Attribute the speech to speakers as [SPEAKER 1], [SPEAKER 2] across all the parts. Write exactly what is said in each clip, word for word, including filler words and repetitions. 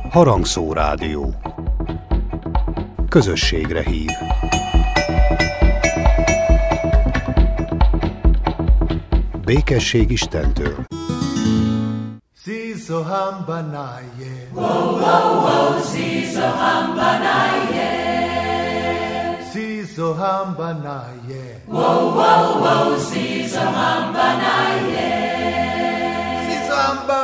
[SPEAKER 1] Harangszó Rádió. Közösségre hív. Békesség Istentől.
[SPEAKER 2] Siso hambanaye.
[SPEAKER 3] Wow, wow, wow, siso hambanaye.
[SPEAKER 2] Siso hambanaye.
[SPEAKER 3] Wow, wow, wow, siso hambanaye.
[SPEAKER 2] Siso hamba.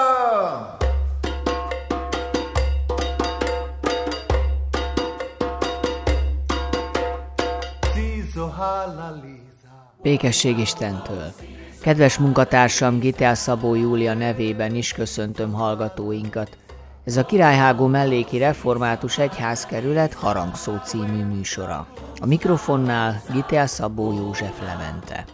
[SPEAKER 2] Siso halaliza.
[SPEAKER 4] Békesség Istentől. Kedves munkatársam, Gitel Szabó Júlia nevében is köszöntöm hallgatóinkat. Ez a Királyhágó melléki református egyházkerület Harangszó című műsora. A mikrofonnál Gitel Szabó József Levente.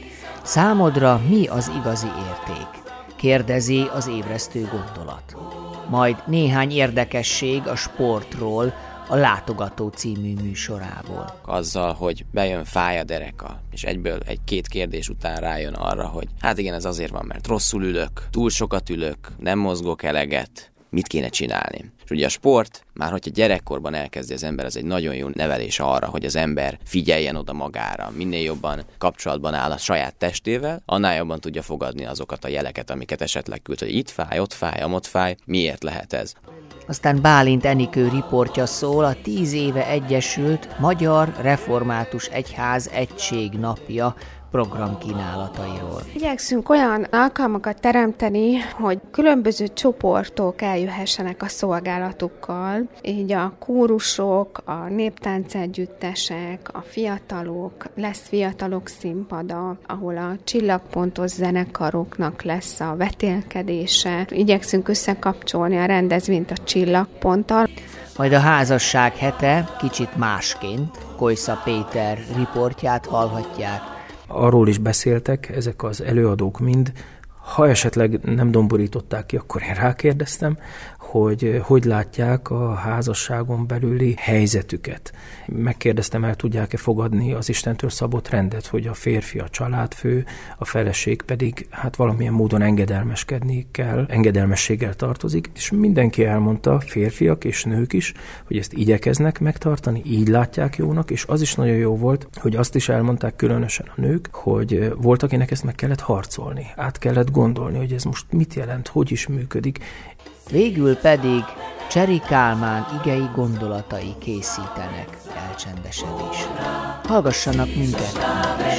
[SPEAKER 4] Számodra mi az igazi érték? Kérdezi az ébresztő gondolat. Majd néhány érdekesség a sportról, a Látogató című műsorából.
[SPEAKER 5] Azzal, hogy bejön fáj a dereka, és egyből egy-két kérdés után rájön arra, hogy hát igen, ez azért van, mert rosszul ülök, túl sokat ülök, nem mozgok eleget, mit kéne csinálni. És ugye a sport, már hogyha gyerekkorban elkezdi az ember, ez egy nagyon jó nevelés arra, hogy az ember figyeljen oda magára, minél jobban kapcsolatban áll a saját testével, annál jobban tudja fogadni azokat a jeleket, amiket esetleg küld, hogy itt fáj, ott fáj, amott fáj, miért lehet ez.
[SPEAKER 4] Aztán Bálint Enikő riportja szól a tíz éve egyesült Magyar Református Egyház Egység Napja programkínálatairól.
[SPEAKER 6] Igyekszünk olyan alkalmakat teremteni, hogy különböző csoportok eljöhessenek a szolgálatukkal, így a kórusok, a néptáncegyüttesek, a fiatalok, lesz fiatalok színpada, ahol a csillagpontos zenekaroknak lesz a vetélkedése. Igyekszünk összekapcsolni a rendezvényt a csillagponttal.
[SPEAKER 4] Majd a házasság hete kicsit másként, Kojsza Péter riportját hallhatják.
[SPEAKER 7] Arról is beszéltek ezek az előadók mind, ha esetleg nem domborították ki, akkor én rákérdeztem, hogy hogy látják a házasságon belüli helyzetüket. Megkérdeztem, el tudják-e fogadni az Istentől szabott rendet, hogy a férfi a családfő, a feleség pedig hát valamilyen módon engedelmeskedni kell, engedelmességgel tartozik, és mindenki elmondta, férfiak és nők is, hogy ezt igyekeznek megtartani, így látják jónak, és az is nagyon jó volt, hogy azt is elmondták különösen a nők, hogy volt, akinek ezt meg kellett harcolni, át kellett gondolni, hogy ez most mit jelent, hogy is működik.
[SPEAKER 4] Végül pedig Cseri Kálmán igei gondolatai készítenek elcsendesedésre. Hallgassanak minket is.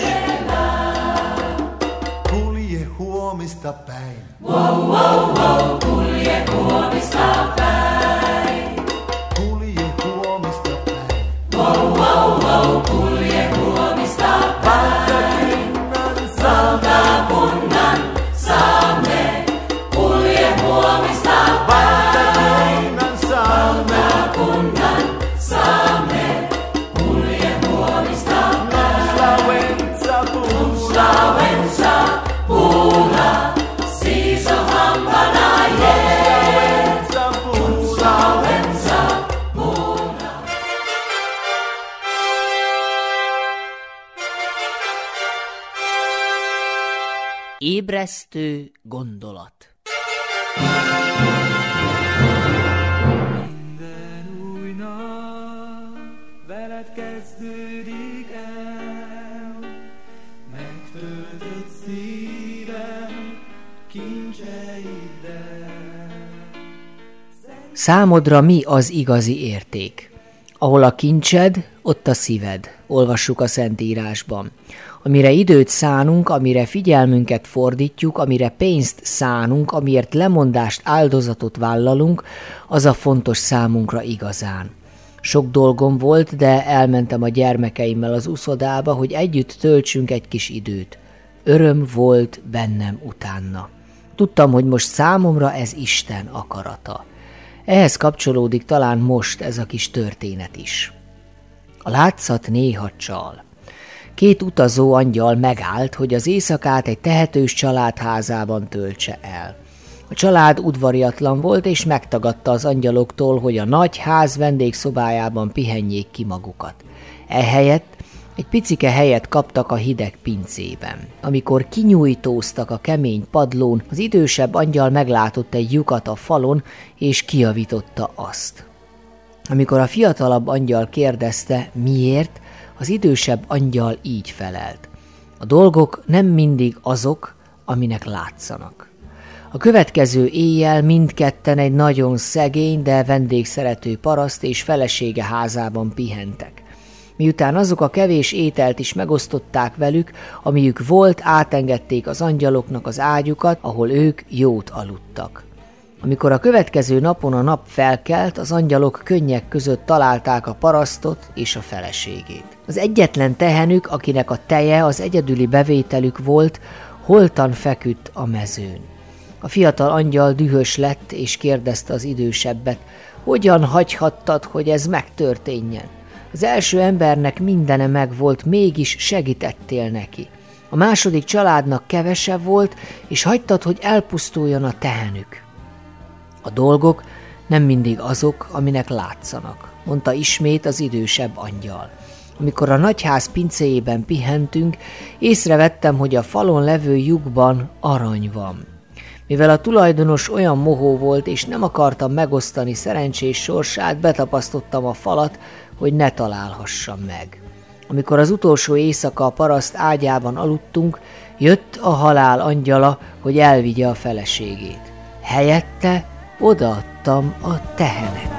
[SPEAKER 2] Kulje huomista päin.
[SPEAKER 3] Wow, wow, wow, kulje huomista päin.
[SPEAKER 2] Kulje huomista päin.
[SPEAKER 3] Wow, wow, wow, kulje huomista päin. Valtakunnan saamme, kulje huomista päin. Valtakunnan saamme, kulje huomista päin. Tuslavensa puuna, siso hampanaye. Tuslavensa puuna.
[SPEAKER 4] Ébresztő gondolat.
[SPEAKER 8] Minden új nap veled kezdődik el, megtöltött szívem kincseiddel.
[SPEAKER 4] Számodra mi az igazi érték? Ahol a kincsed, ott a szíved, olvassuk a Szentírásban. Amire időt szánunk, amire figyelmünket fordítjuk, amire pénzt szánunk, amiért lemondást, áldozatot vállalunk, az a fontos számunkra igazán. Sok dolgom volt, de elmentem a gyermekeimmel az uszodába, hogy együtt töltsünk egy kis időt. Öröm volt bennem utána. Tudtam, hogy most számomra ez Isten akarata. Ehhez kapcsolódik talán most ez a kis történet is. A látszat néha csal. Két utazó angyal megállt, hogy az éjszakát egy tehetős család házában töltse el. A család udvariatlan volt, és megtagadta az angyaloktól, hogy a nagy ház vendégszobájában pihenjék ki magukat. Ehelyett Egy picike helyet kaptak a hideg pincében. Amikor kinyújtóztak a kemény padlón, az idősebb angyal meglátott egy lyukat a falon, és kijavította azt. Amikor a fiatalabb angyal kérdezte, miért, az idősebb angyal így felelt. A dolgok nem mindig azok, aminek látszanak. A következő éjjel mindketten egy nagyon szegény, de vendégszerető paraszt és felesége házában pihentek. Miután azok a kevés ételt is megosztották velük, amiük volt, átengedték az angyaloknak az ágyukat, ahol ők jót aludtak. Amikor a következő napon a nap felkelt, az angyalok könnyek között találták a parasztot és a feleségét. Az egyetlen tehenük, akinek a teje az egyedüli bevételük volt, holtan feküdt a mezőn. A fiatal angyal dühös lett, és kérdezte az idősebbet, hogyan hagyhattad, hogy ez megtörténjen? Az első embernek mindene megvolt, mégis segítettél neki. A második családnak kevesebb volt, és hagytad, hogy elpusztuljon a tehenük. A dolgok nem mindig azok, aminek látszanak, mondta ismét az idősebb angyal. Amikor a nagyház pincéjében pihentünk, észrevettem, hogy a falon levő lyukban arany van. Mivel a tulajdonos olyan mohó volt, és nem akartam megosztani szerencsés sorsát, betapasztottam a falat, hogy ne találhassam meg. Amikor az utolsó éjszaka a paraszt ágyában aludtunk, jött a halál angyala, hogy elvigye a feleségét. Helyette odaadtam a tehenet.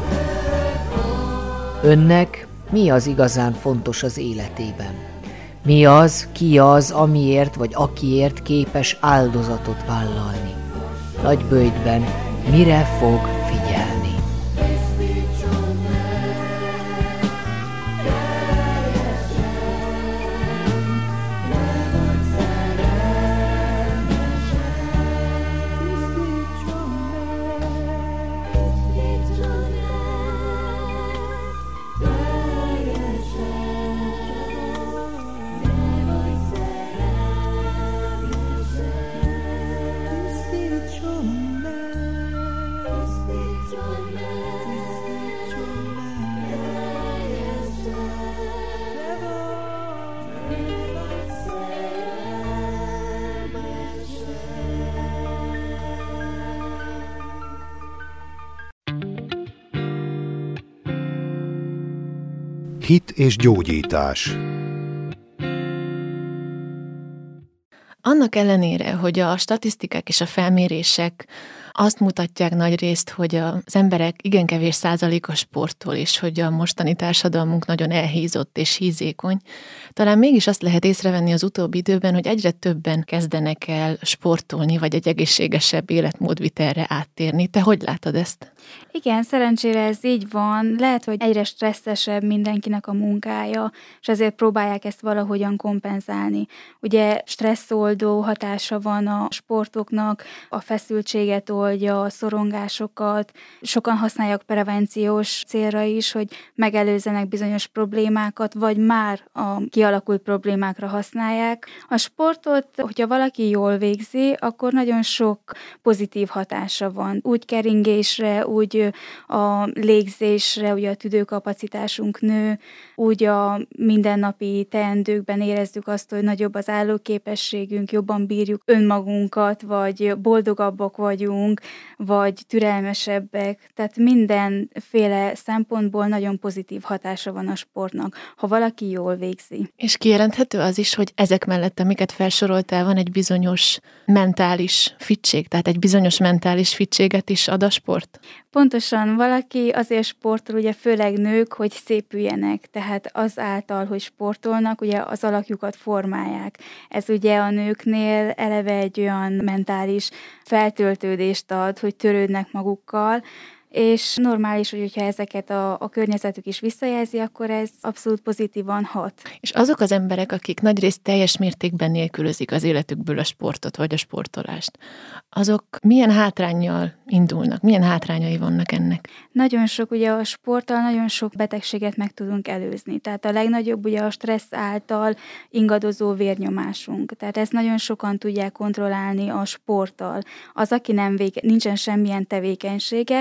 [SPEAKER 4] Önnek mi az igazán fontos az életében? Mi az, ki az, amiért vagy akiért képes áldozatot vállalni? Nagyböjtben mire fog figyelni?
[SPEAKER 1] Hit és gyógyítás.
[SPEAKER 9] Annak ellenére, hogy a statisztikák és a felmérések azt mutatják nagy részt, hogy az emberek igen kevés százaléka sportol, és hogy a mostani társadalmunk nagyon elhízott és hízékony, talán mégis azt lehet észrevenni az utóbbi időben, hogy egyre többen kezdenek el sportolni, vagy egy egészségesebb életmódvitelre áttérni. Te hogy látod ezt?
[SPEAKER 10] Igen, szerencsére ez így van. Lehet, hogy egyre stresszesebb mindenkinek a munkája, és ezért próbálják ezt valahogyan kompenzálni. Ugye stresszoldó hatása van a sportoknak, a feszültséget oldja, a szorongásokat. Sokan használják prevenciós célra is, hogy megelőzzenek bizonyos problémákat, vagy már a kialakult problémákra használják. A sportot, hogyha valaki jól végzi, akkor nagyon sok pozitív hatása van. Úgy keringésre, úgy a légzésre, ugye a tüdőkapacitásunk nő, úgy a mindennapi teendőkben érezzük azt, hogy nagyobb az állóképességünk, jobban bírjuk önmagunkat, vagy boldogabbak vagyunk, vagy türelmesebbek. Tehát mindenféle szempontból nagyon pozitív hatása van a sportnak, ha valaki jól végzi.
[SPEAKER 9] És kijelenthető az is, hogy ezek mellett, amiket felsoroltál, van egy bizonyos mentális fittség, tehát egy bizonyos mentális fittséget is ad a sport?
[SPEAKER 10] Pontosan, valaki azért sportol, ugye főleg nők, hogy szépüljenek, tehát azáltal, hogy sportolnak, ugye az alakjukat formálják. Ez ugye a nőknél eleve egy olyan mentális feltöltődést ad, hogy törődnek magukkal, és normális, hogy hogyha ezeket a, a környezetük is visszajelzi, akkor ez abszolút pozitívan hat.
[SPEAKER 9] És azok az emberek, akik nagyrészt teljes mértékben nélkülözik az életükből a sportot vagy a sportolást, azok milyen hátránnyal indulnak, milyen hátrányai vannak ennek?
[SPEAKER 10] Nagyon sok, ugye a sporttal nagyon sok betegséget meg tudunk előzni. Tehát a legnagyobb ugye a stressz által ingadozó vérnyomásunk. Tehát ezt nagyon sokan tudják kontrollálni a sporttal. Az, aki nem vége, nincsen semmilyen tevékenysége, az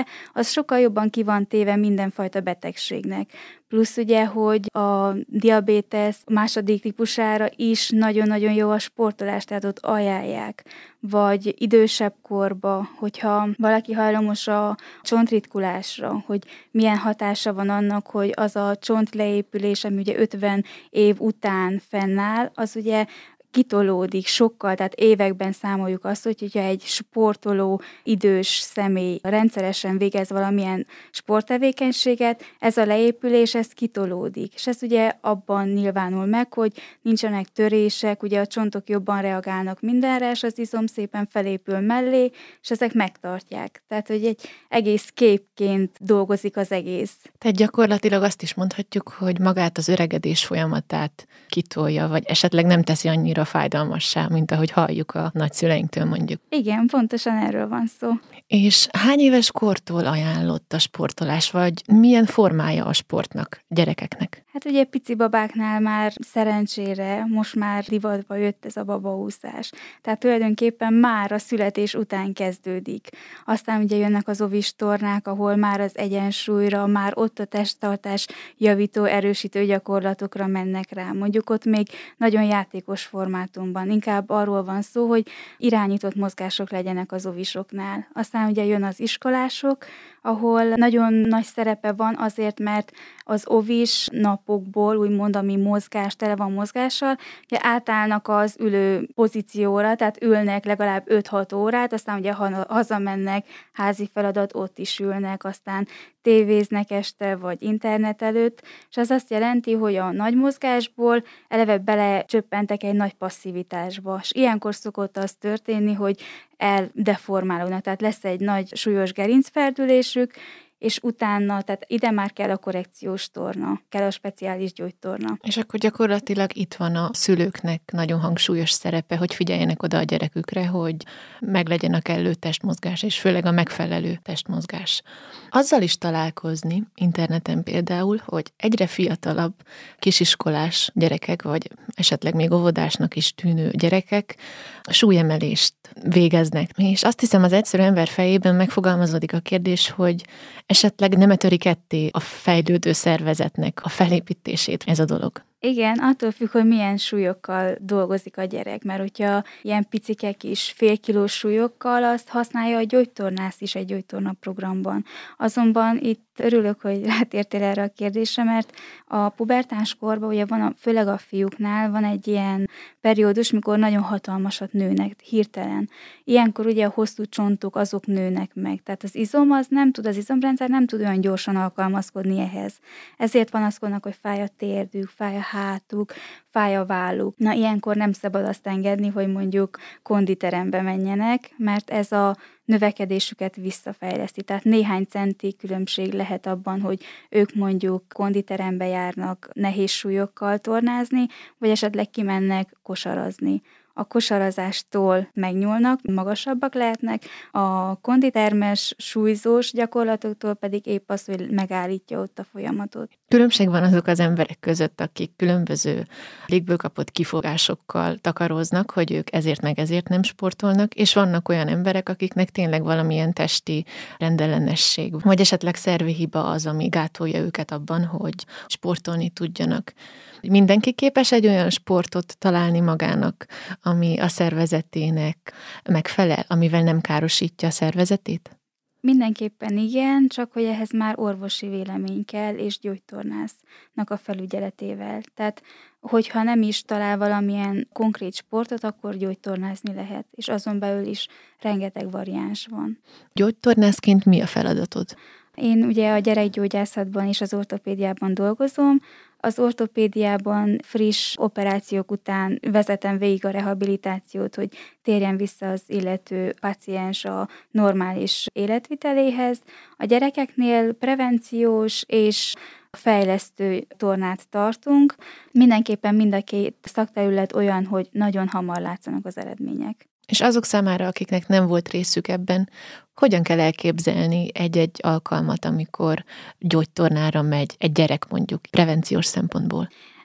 [SPEAKER 10] az sokkal jobban ki van téve mindenfajta betegségnek. Plusz ugye, hogy a diabétesz második típusára is nagyon-nagyon jó a sportolás, tehát ott ajánlják. Vagy idősebb korba, hogyha valaki hajlamos a csontritkulásra, hogy milyen hatása van annak, hogy az a csontleépülés, ami ugye ötven év után fennáll, az ugye kitolódik sokkal, tehát években számoljuk azt, hogy hogyha egy sportoló, idős személy rendszeresen végez valamilyen sporttevékenységet, ez a leépülés, ez kitolódik. És ez ugye abban nyilvánul meg, hogy nincsenek törések, ugye a csontok jobban reagálnak mindenre, és az izom szépen felépül mellé, és ezek megtartják. Tehát, hogy egy egész képként dolgozik az egész.
[SPEAKER 9] Tehát gyakorlatilag azt is mondhatjuk, hogy magát az öregedés folyamatát kitolja, vagy esetleg nem teszi annyira fájdalmassá, mint ahogy halljuk a nagyszüleinktől mondjuk.
[SPEAKER 10] Igen, pontosan erről van szó.
[SPEAKER 9] És hány éves kortól ajánlott a sportolás, vagy milyen formája a sportnak gyerekeknek?
[SPEAKER 10] Hát ugye pici babáknál már szerencsére most már divatba jött ez a babaúszás. Tehát tulajdonképpen már a születés után kezdődik. Aztán ugye jönnek az ovis tornák, ahol már az egyensúlyra, már ott a testtartás javító, erősítő gyakorlatokra mennek rá. Mondjuk ott még nagyon játékos formátumban. Inkább arról van szó, hogy irányított mozgások legyenek az ovisoknál. Aztán ugye jön az iskolások, ahol nagyon nagy szerepe van azért, mert az ovis napokból, úgymond, ami mozgás, tele van mozgással, ugye átállnak az ülő pozícióra, tehát ülnek legalább öt-hat órát, aztán ugye hazamennek, házi feladat, ott is ülnek, aztán tévéznek este, vagy internet előtt, és az azt jelenti, hogy a nagy mozgásból eleve belecsöppentek egy nagy passzivitásba, és ilyenkor szokott az történni, hogy eldeformálódnak, tehát lesz egy nagy súlyos gerincferdülésük, és utána, tehát ide már kell a korrekciós torna, kell a speciális gyógytorna.
[SPEAKER 9] És akkor gyakorlatilag itt van a szülőknek nagyon hangsúlyos szerepe, hogy figyeljenek oda a gyerekükre, hogy meglegyen a kellő testmozgás, és főleg a megfelelő testmozgás. Azzal is találkozni, interneten például, hogy egyre fiatalabb kisiskolás gyerekek, vagy esetleg még óvodásnak is tűnő gyerekek súlyemelést végeznek. És azt hiszem, az egyszerű ember fejében megfogalmazódik a kérdés, hogy esetleg nem töri ketté a fejlődő szervezetnek a felépítését ez a dolog.
[SPEAKER 10] Igen, attól függ, hogy milyen súlyokkal dolgozik a gyerek, mert hogyha ilyen picikek is félkilós súlyokkal, azt használja a gyógytornász is egy gyógytorna programban. Azonban itt örülök, hogy rátértél erre a kérdésre, mert a pubertáns korban, ugye van a, főleg a fiúknál van egy ilyen periódus, mikor nagyon hatalmasat nőnek hirtelen. Ilyenkor ugye a hosszú csontok azok nőnek meg, tehát az izom az nem tud, az izomrendszer nem tud olyan gyorsan alkalmazkodni ehhez. Ezért panaszkodnak, hogy fáj a térdük, fáj a hátuk, fáj a válluk. Na, ilyenkor nem szabad azt engedni, hogy mondjuk konditerembe menjenek, mert ez a növekedésüket visszafejleszti. Tehát néhány centi különbség lehet abban, hogy ők mondjuk konditerembe járnak nehéz súlyokkal tornázni, vagy esetleg kimennek kosarazni. A kosarazástól megnyúlnak, magasabbak lehetnek, a konditermes, súlyzós gyakorlatoktól pedig épp az, hogy megállítja ott a folyamatot.
[SPEAKER 9] Különbség van azok az emberek között, akik különböző légből kapott kifogásokkal takaróznak, hogy ők ezért meg ezért nem sportolnak, és vannak olyan emberek, akiknek tényleg valamilyen testi rendellenesség, vagy esetleg szervi hiba az, ami gátolja őket abban, hogy sportolni tudjanak. Mindenki képes egy olyan sportot találni magának, ami a szervezetének megfelel, amivel nem károsítja a szervezetét?
[SPEAKER 10] Mindenképpen igen, csak hogy ehhez már orvosi vélemény kell, és gyógytornásznak a felügyeletével. Tehát, hogyha nem is talál valamilyen konkrét sportot, akkor gyógytornázni lehet, és azon belül is rengeteg variáns van.
[SPEAKER 9] Gyógytornászként mi a feladatod?
[SPEAKER 10] Én ugye a gyerekgyógyászatban és az ortopédiában dolgozom. Az ortopédiában friss operációk után vezetem végig a rehabilitációt, hogy térjen vissza az illető paciens a normális életviteléhez. A gyerekeknél prevenciós és fejlesztő tornát tartunk. Mindenképpen mind a két szakterület olyan, hogy nagyon hamar látszanak az eredmények.
[SPEAKER 9] És azok számára, akiknek nem volt részük ebben, hogyan kell elképzelni egy-egy alkalmat, amikor gyógytornára megy egy gyerek mondjuk prevenciós szempontból?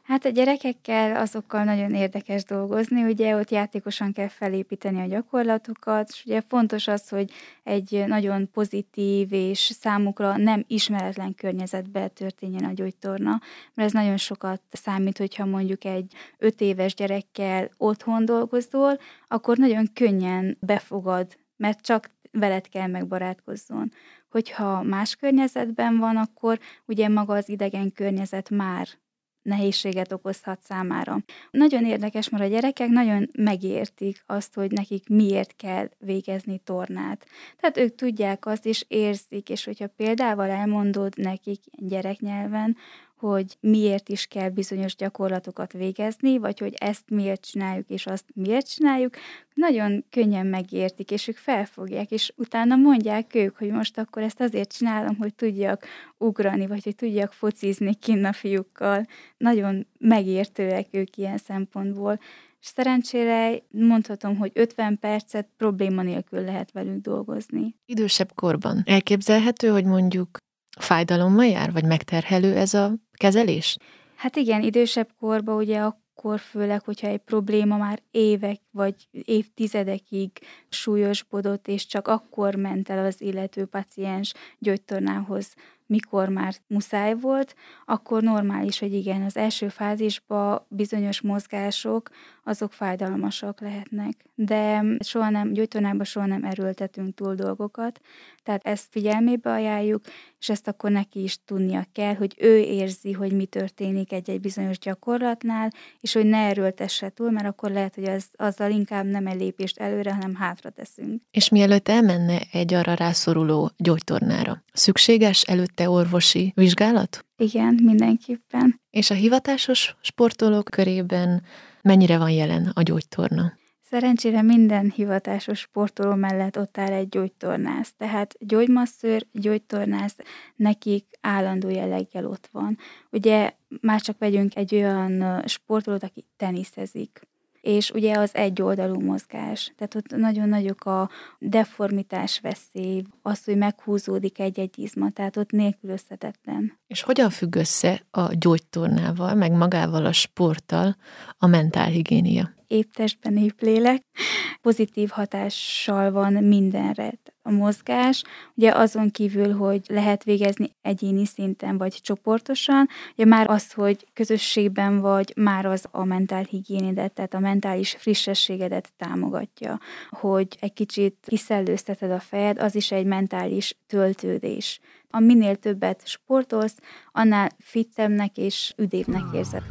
[SPEAKER 10] Hát a gyerekekkel azokkal nagyon érdekes dolgozni, ugye ott játékosan kell felépíteni a gyakorlatokat, és ugye fontos az, hogy egy nagyon pozitív és számukra nem ismeretlen környezetben történjen a gyógytorna, mert ez nagyon sokat számít, hogyha mondjuk egy öt éves gyerekkel otthon dolgozol, akkor nagyon könnyen befogad, mert csak veled kell megbarátkozzon. Hogyha más környezetben van, akkor ugye maga az idegen környezet már nehézséget okozhat számára. Nagyon érdekes, mert a gyerekek nagyon megértik azt, hogy nekik miért kell végezni tornát. Tehát ők tudják azt, és érzik, és hogyha példával elmondod nekik gyereknyelven, hogy miért is kell bizonyos gyakorlatokat végezni, vagy hogy ezt miért csináljuk, és azt miért csináljuk, nagyon könnyen megértik, és ők felfogják, és utána mondják ők, hogy most akkor ezt azért csinálom, hogy tudjak ugrani, vagy hogy tudjak focizni kinn a fiúkkal. Nagyon megértőek ők ilyen szempontból. És szerencsére mondhatom, hogy ötven percet probléma nélkül lehet velük dolgozni.
[SPEAKER 9] Idősebb korban elképzelhető, hogy mondjuk fájdalommal jár, vagy megterhelő ez a kezelés?
[SPEAKER 10] Hát igen, idősebb korban ugye akkor főleg, hogyha egy probléma már évek vagy évtizedekig súlyosbodott, és csak akkor ment el az illető paciens gyógytornához, mikor már muszáj volt, akkor normális, hogy igen, az első fázisban bizonyos mozgások, azok fájdalmasak lehetnek. De soha nem, gyógytornában soha nem erőltetünk túl dolgokat, tehát ezt figyelmébe ajánljuk, és ezt akkor neki is tudnia kell, hogy ő érzi, hogy mi történik egy-egy bizonyos gyakorlatnál, és hogy ne erőltesse túl, mert akkor lehet, hogy az, azzal inkább nem egy lépést előre, hanem hátra teszünk.
[SPEAKER 9] És mielőtt elmenne egy arra rászoruló gyógytornára, szükséges előtte orvosi vizsgálat?
[SPEAKER 10] Igen, mindenképpen.
[SPEAKER 9] És a hivatásos sportolók körében mennyire van jelen a gyógytorna?
[SPEAKER 10] Szerencsére minden hivatásos sportoló mellett ott áll egy gyógytornász. Tehát gyógymasszőr, gyógytornász, nekik állandó jelleggel ott van. Ugye már csak vegyünk egy olyan sportolót, aki teniszezik. És ugye az egyoldalú mozgás. Tehát ott nagyon nagyok a deformitás veszély, az, hogy meghúzódik egy-egy izma, tehát ott nélkülözhetetlen.
[SPEAKER 9] És hogyan függ össze a gyógytornával, meg magával a sporttal a mentálhigiénia?
[SPEAKER 10] Épp testben, épp lélek. Pozitív hatással van mindenre. A mozgás, ugye azon kívül, hogy lehet végezni egyéni szinten vagy csoportosan, ugye már az, hogy közösségben vagy, már az a mentálhigiénidet, tehát a mentális frissességedet támogatja, hogy egy kicsit kiszellőzteted a fejed, az is egy mentális töltődés. A minél többet sportolsz, annál fittebbnek és üdébbnek érzed.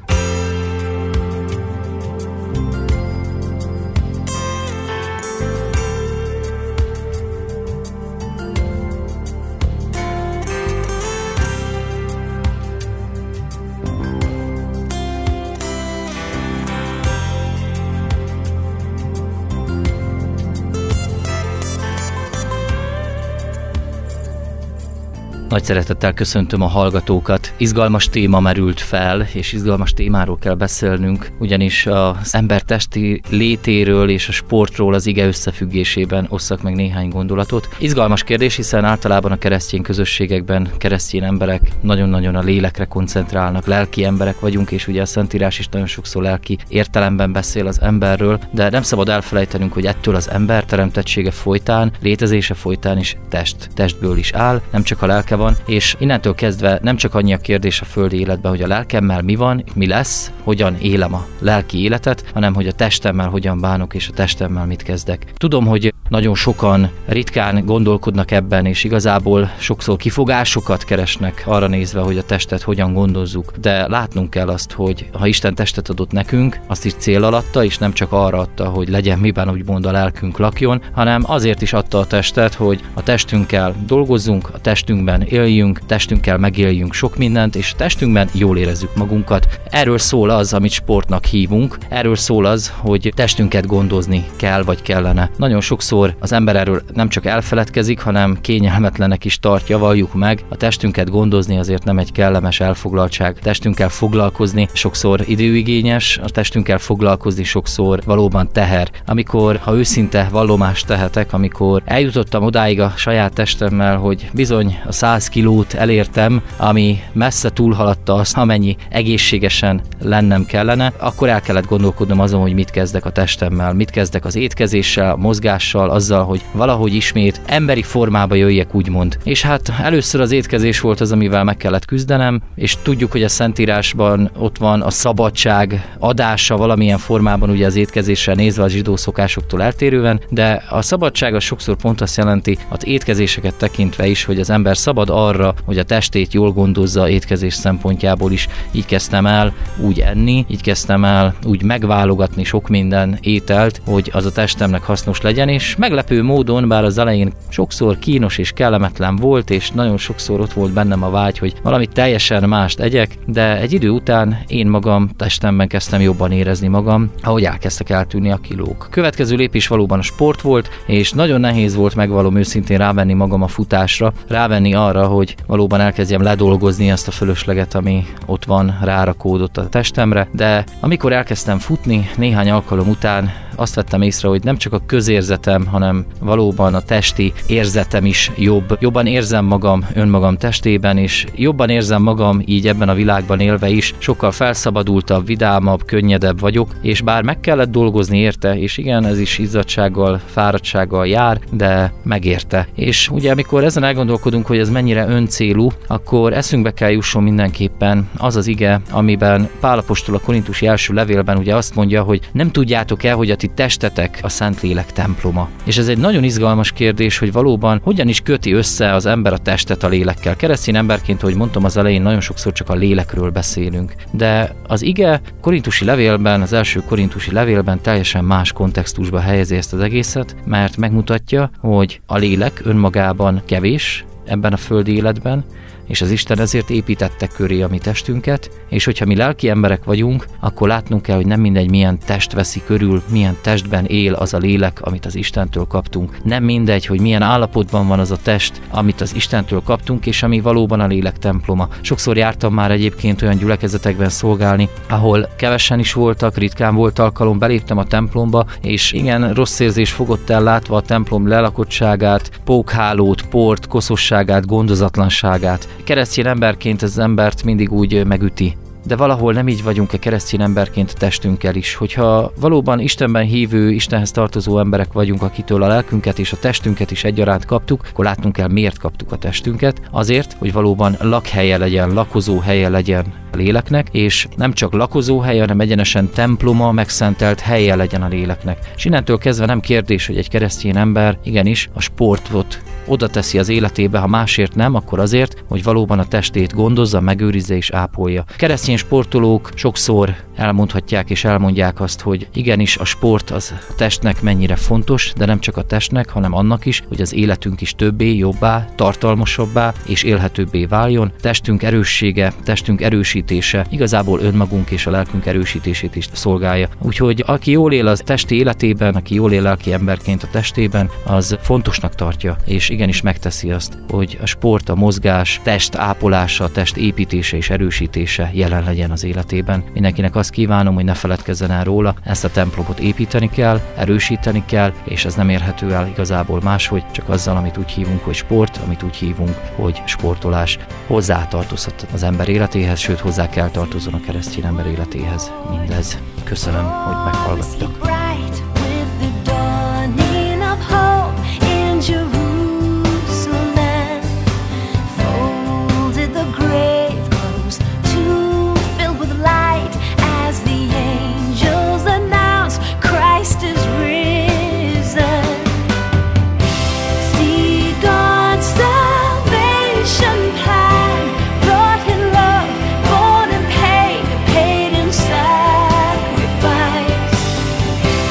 [SPEAKER 11] Nagy szeretettel köszöntöm a hallgatókat. Izgalmas téma merült fel, és izgalmas témáról kell beszélnünk, ugyanis az ember testi létéről és a sportról az ige összefüggésében osszak meg néhány gondolatot. Izgalmas kérdés, hiszen általában a keresztény közösségekben keresztény emberek nagyon-nagyon a lélekre koncentrálnak, lelki emberek vagyunk, és ugye a Szentírás is nagyon sokszor lelki értelemben beszél az emberről, de nem szabad elfelejtenünk, hogy ettől az ember teremtettsége folytán, létezése folytán is test, testből is áll, nem csak a lelke van, és innentől kezdve nem csak annyi a kérdés a földi életben, hogy a lelkemmel mi van, mi lesz, hogyan élem a lelki életet, hanem hogy a testemmel hogyan bánok, és a testemmel mit kezdek. Tudom, hogy nagyon sokan ritkán gondolkodnak ebben, és igazából sokszor kifogásokat keresnek arra nézve, hogy a testet hogyan gondozzuk, de látnunk kell azt, hogy ha Isten testet adott nekünk, azt is cél alatta, és nem csak arra adta, hogy legyen miben úgymond a lelkünk lakjon, hanem azért is adta a testet, hogy a testünkkel dolgozzunk, a testünkben éljünk, testünkkel megéljünk sok mindent, és testünkben jól érezzük magunkat. Erről szól az, amit sportnak hívunk, erről szól az, hogy testünket gondozni kell, vagy kellene. Nagyon sokszor sokszor az ember erről nem csak elfeledkezik, hanem kényelmetlenek is tartja, valljuk meg. A testünket gondozni azért nem egy kellemes elfoglaltság. A testünkkel foglalkozni sokszor időigényes, a testünkkel foglalkozni sokszor valóban teher. Amikor, ha őszinte vallomást tehetek, amikor eljutottam odáig a saját testemmel, hogy bizony a száz kilót elértem, ami messze túlhaladta azt, amennyi egészségesen lennem kellene, akkor el kellett gondolkodnom azon, hogy mit kezdek a testemmel, mit kezdek az étkezéssel, a mozgással, azzal, hogy valahogy ismét emberi formába jöjjek, úgymond. És hát először az étkezés volt az, amivel meg kellett küzdenem, és tudjuk, hogy a Szentírásban ott van a szabadság adása valamilyen formában, ugye az étkezéssel nézve az zsidó szokásoktól eltérően, de a szabadság az sokszor pont azt jelenti, az étkezéseket tekintve is, hogy az ember szabad arra, hogy a testét jól gondozza étkezés szempontjából is. Így kezdtem el úgy enni, így kezdtem el úgy megválogatni sok minden ételt, hogy az a testemnek hasznos legyen, és meglepő módon, bár az elején sokszor kínos és kellemetlen volt, és nagyon sokszor ott volt bennem a vágy, hogy valamit teljesen mást egyek, de egy idő után én magam testemben kezdtem jobban érezni magam, ahogy elkezdtek eltűnni a kilók. Következő lépés valóban a sport volt, és nagyon nehéz volt, megvalom őszintén, rávenni magam a futásra, rávenni arra, hogy valóban elkezdjem ledolgozni azt a fölösleget, ami ott van, rárakódott a testemre, de amikor elkezdtem futni, néhány alkalom után azt vettem észre, hogy nem csak a közérzetem, hanem valóban a testi érzetem is jobb. Jobban érzem magam önmagam testében, és jobban érzem magam így ebben a világban élve is. Sokkal felszabadultabb, vidámabb, könnyedebb vagyok, és bár meg kellett dolgozni érte, és igen, ez is izzadsággal, fáradtsággal jár, de megérte. És ugye amikor ezen elgondolkodunk, hogy ez mennyire öncélú, akkor eszünkbe kell jusson mindenképpen az az ige, amiben Pál apostol a korintusi első levélben ugye azt mondja, hogy nem tudjátok-e, hogy a ti testetek a Szentlélek temploma. És ez egy nagyon izgalmas kérdés, hogy valóban hogyan is köti össze az ember a testet a lélekkel. Keresztény emberként, ahogy mondtam az elején, nagyon sokszor csak a lélekről beszélünk. De az ige korintusi levélben, az első korintusi levélben teljesen más kontextusba helyezi ezt az egészet, mert megmutatja, hogy a lélek önmagában kevés ebben a földi életben, és az Isten ezért építette köré a mi testünket, és hogyha mi lelki emberek vagyunk, akkor látnunk kell, hogy nem mindegy, milyen test veszi körül, milyen testben él az a lélek, amit az Istentől kaptunk. Nem mindegy, hogy milyen állapotban van az a test, amit az Istentől kaptunk, és ami valóban a lélek temploma. Sokszor jártam már egyébként olyan gyülekezetekben szolgálni, ahol kevesen is voltak, ritkán volt alkalom, beléptem a templomba, és igen, rossz érzés fogott el látva a templom lelakottságát, pókhálót, port, koszosságát, gondozatlanságát. Keresztény emberként ez az embert mindig úgy megüti. De valahol nem így vagyunk-e keresztény emberként a testünkkel is. Hogyha valóban Istenben hívő, Istenhez tartozó emberek vagyunk, akitől a lelkünket és a testünket is egyaránt kaptuk, akkor látnunk kell, miért kaptuk a testünket. Azért, hogy valóban lakhelye legyen, lakozó helye legyen a léleknek, és nem csak lakozó helye, hanem egyenesen temploma, megszentelt helye legyen a léleknek. És innentől kezdve nem kérdés, hogy egy keresztény ember igenis a sportot oda teszi az életébe, ha másért nem, akkor azért, hogy valóban a testét gondozza, megőrizze és ápolja. Keresztény sportolók sokszor elmondhatják és elmondják azt, hogy igenis a sport az a testnek mennyire fontos, de nem csak a testnek, hanem annak is, hogy az életünk is többé, jobbá, tartalmasabbá és élhetőbbé váljon. Testünk erőssége, testünk erősítése igazából önmagunk és a lelkünk erősítését is szolgálja. Úgyhogy aki jól él az testi életében, aki jól él lelki emberként a testében, az fontosnak tartja, és igenis megteszi azt, hogy a sport, a mozgás, test ápolása, test építése és erősítése jelen legyen az életében. Mindenkinek azt kívánom, hogy ne feledkezzen el róla, ezt a templomot építeni kell, erősíteni kell, és ez nem érhető el igazából máshogy, csak azzal, amit úgy hívunk, hogy sport, amit úgy hívunk, hogy sportolás. Hozzátartozhat az ember életéhez, sőt hozzá kell tartozzon a keresztény ember életéhez mindez. Köszönöm, hogy meghallgattak.
[SPEAKER 3] Sacrifice.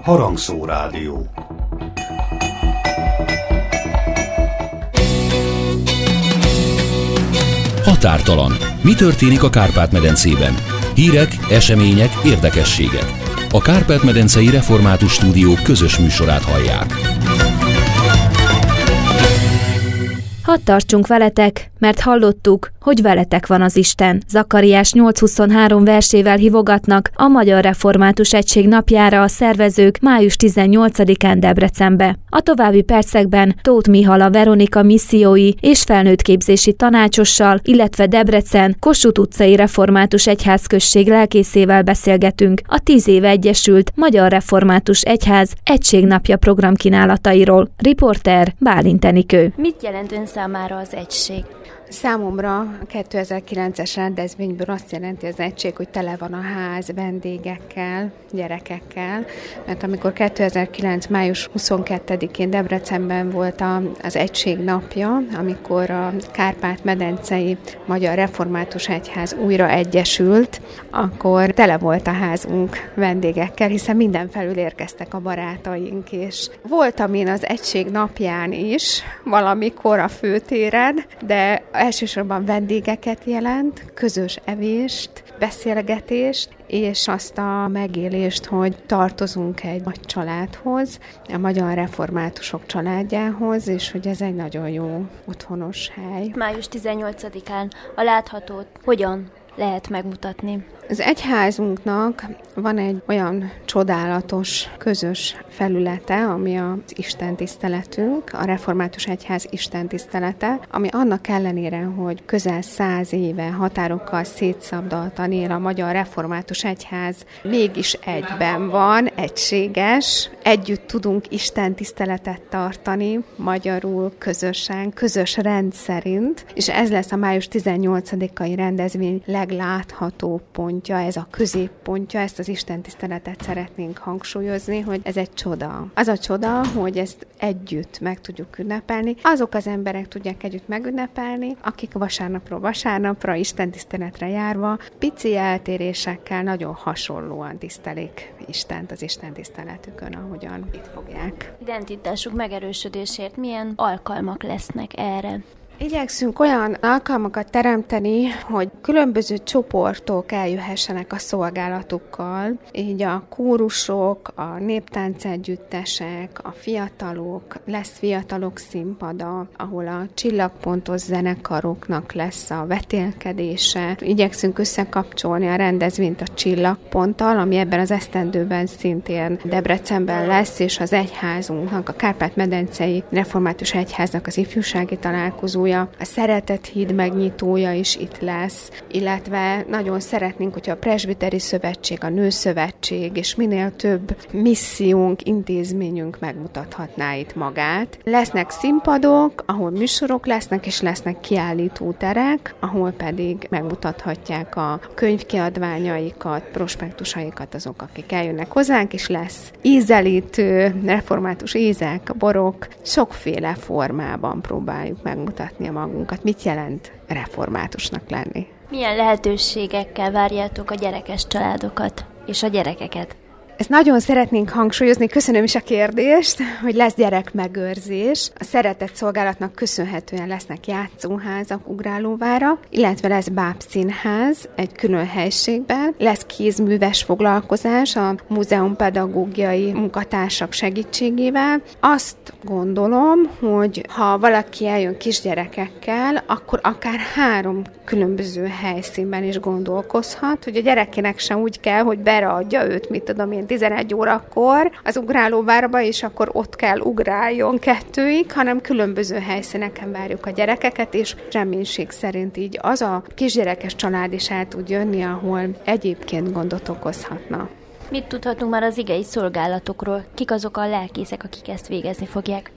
[SPEAKER 1] Harangszó Rádió.
[SPEAKER 12] Határtalan. Mi történik a Kárpát-medencében? Hírek, események, érdekességek. A Kárpát-medencei Református Stúdió közös műsorát hallják.
[SPEAKER 13] Hadd tartsunk veletek, mert hallottuk, hogy veletek van az Isten. Zakariás nyolc huszonhárom versével hívogatnak a Magyar Református Egység napjára a szervezők május tizennyolcadikán Debrecenbe. A további percekben Tóth Mihala Veronika missziói és felnőttképzési tanácsossal, illetve Debrecen Kossuth utcai Református Egyházközség lelkészével beszélgetünk a tíz éve egyesült Magyar Református Egyház Egységnapja programkínálatairól. Riporter Bálint Enikő.
[SPEAKER 14] Mit jelent ön számára az egység?
[SPEAKER 6] Számomra a kétezer-kilences rendezvényből azt jelenti az egység, hogy tele van a ház vendégekkel, gyerekekkel, mert amikor kétezer-kilenc május huszonkettedikén Debrecenben volt az Egység napja, amikor a Kárpát-medencei Magyar Református Egyház újra egyesült, akkor tele volt a házunk vendégekkel, hiszen mindenfelül érkeztek a barátaink, és voltam én az Egység napján is, valamikor a főtéren, de elsősorban vendégeket jelent, közös evést, beszélgetést, és azt a megélést, hogy tartozunk egy nagy családhoz, a magyar reformátusok családjához, és hogy ez egy nagyon jó otthonos hely.
[SPEAKER 14] május tizennyolcadikán a láthatót hogyan lehet megmutatni?
[SPEAKER 6] Az egyházunknak van egy olyan csodálatos, közös felülete, ami az istentiszteletünk, a Református Egyház istentisztelete, ami annak ellenére, hogy közel száz éve határokkal szétszabdaltan él a Magyar Református Egyház, mégis egyben van, egységes, együtt tudunk istentiszteletet tartani, magyarul, közösen, közös rend szerint, és ez lesz a május tizennyolcadikai rendezvény legláthatóbb pontja. Ez a középpontja, ezt az istentiszteletet szeretnénk hangsúlyozni, hogy ez egy csoda. Az a csoda, hogy ezt együtt meg tudjuk ünnepelni. Azok az emberek tudják együtt megünnepelni, akik vasárnapról vasárnapra istentiszteletre járva pici eltérésekkel nagyon hasonlóan tisztelik Istent az istentiszteletükön, ahogyan itt fogják.
[SPEAKER 14] Identitásuk megerősödésért milyen alkalmak lesznek erre?
[SPEAKER 6] Igyekszünk olyan alkalmakat teremteni, hogy különböző csoportok eljöhessenek a szolgálatukkal, így a kórusok, a néptáncegyüttesek, a fiatalok, lesz fiatalok színpada, ahol a csillagpontos zenekaroknak lesz a vetélkedése. Igyekszünk összekapcsolni a rendezvényt a csillagponttal, ami ebben az esztendőben szintén Debrecenben lesz, és az egyházunknak, a Kárpát-medencei Református Egyháznak az ifjúsági találkozó, a Szeretet híd megnyitója is itt lesz, illetve nagyon szeretnénk, hogyha a Presbiteri Szövetség, a Nőszövetség és minél több missziónk, intézményünk megmutathatná itt magát. Lesznek színpadok, ahol műsorok lesznek, és lesznek kiállítóterek, ahol pedig megmutathatják a könyvkiadványaikat, prospektusaikat azok, akik eljönnek hozzánk, és lesz ízelítő, református ízek, borok, sokféle formában próbáljuk megmutatni a magunkat. Mit jelent reformátusnak lenni?
[SPEAKER 14] Milyen lehetőségekkel várjátok a gyerekes családokat és a gyerekeket?
[SPEAKER 6] Ezt nagyon szeretnénk hangsúlyozni, köszönöm is a kérdést, hogy lesz gyerekmegőrzés. A Szeretett Szolgálatnak köszönhetően lesznek játszóházak Ugrálóvára, illetve lesz bábszínház egy külön helységben, lesz kézműves foglalkozás a múzeum pedagógiai munkatársak segítségével. Azt gondolom, hogy ha valaki eljön kisgyerekekkel, akkor akár három különböző helyszínben is gondolkozhat, hogy a gyerekének sem úgy kell, hogy beradja őt, mit tudom én, tizenegy órakor az Ugrálóvárba, és akkor ott kell ugráljon kettőig, hanem különböző helyszíneken várjuk a gyerekeket, és reménység szerint így az a kisgyerekes család is el tud jönni, ahol egyébként gondot okozhatna.
[SPEAKER 14] Mit tudhatunk már az igei szolgálatokról? Kik azok a lelkészek, akik ezt végezni fogják?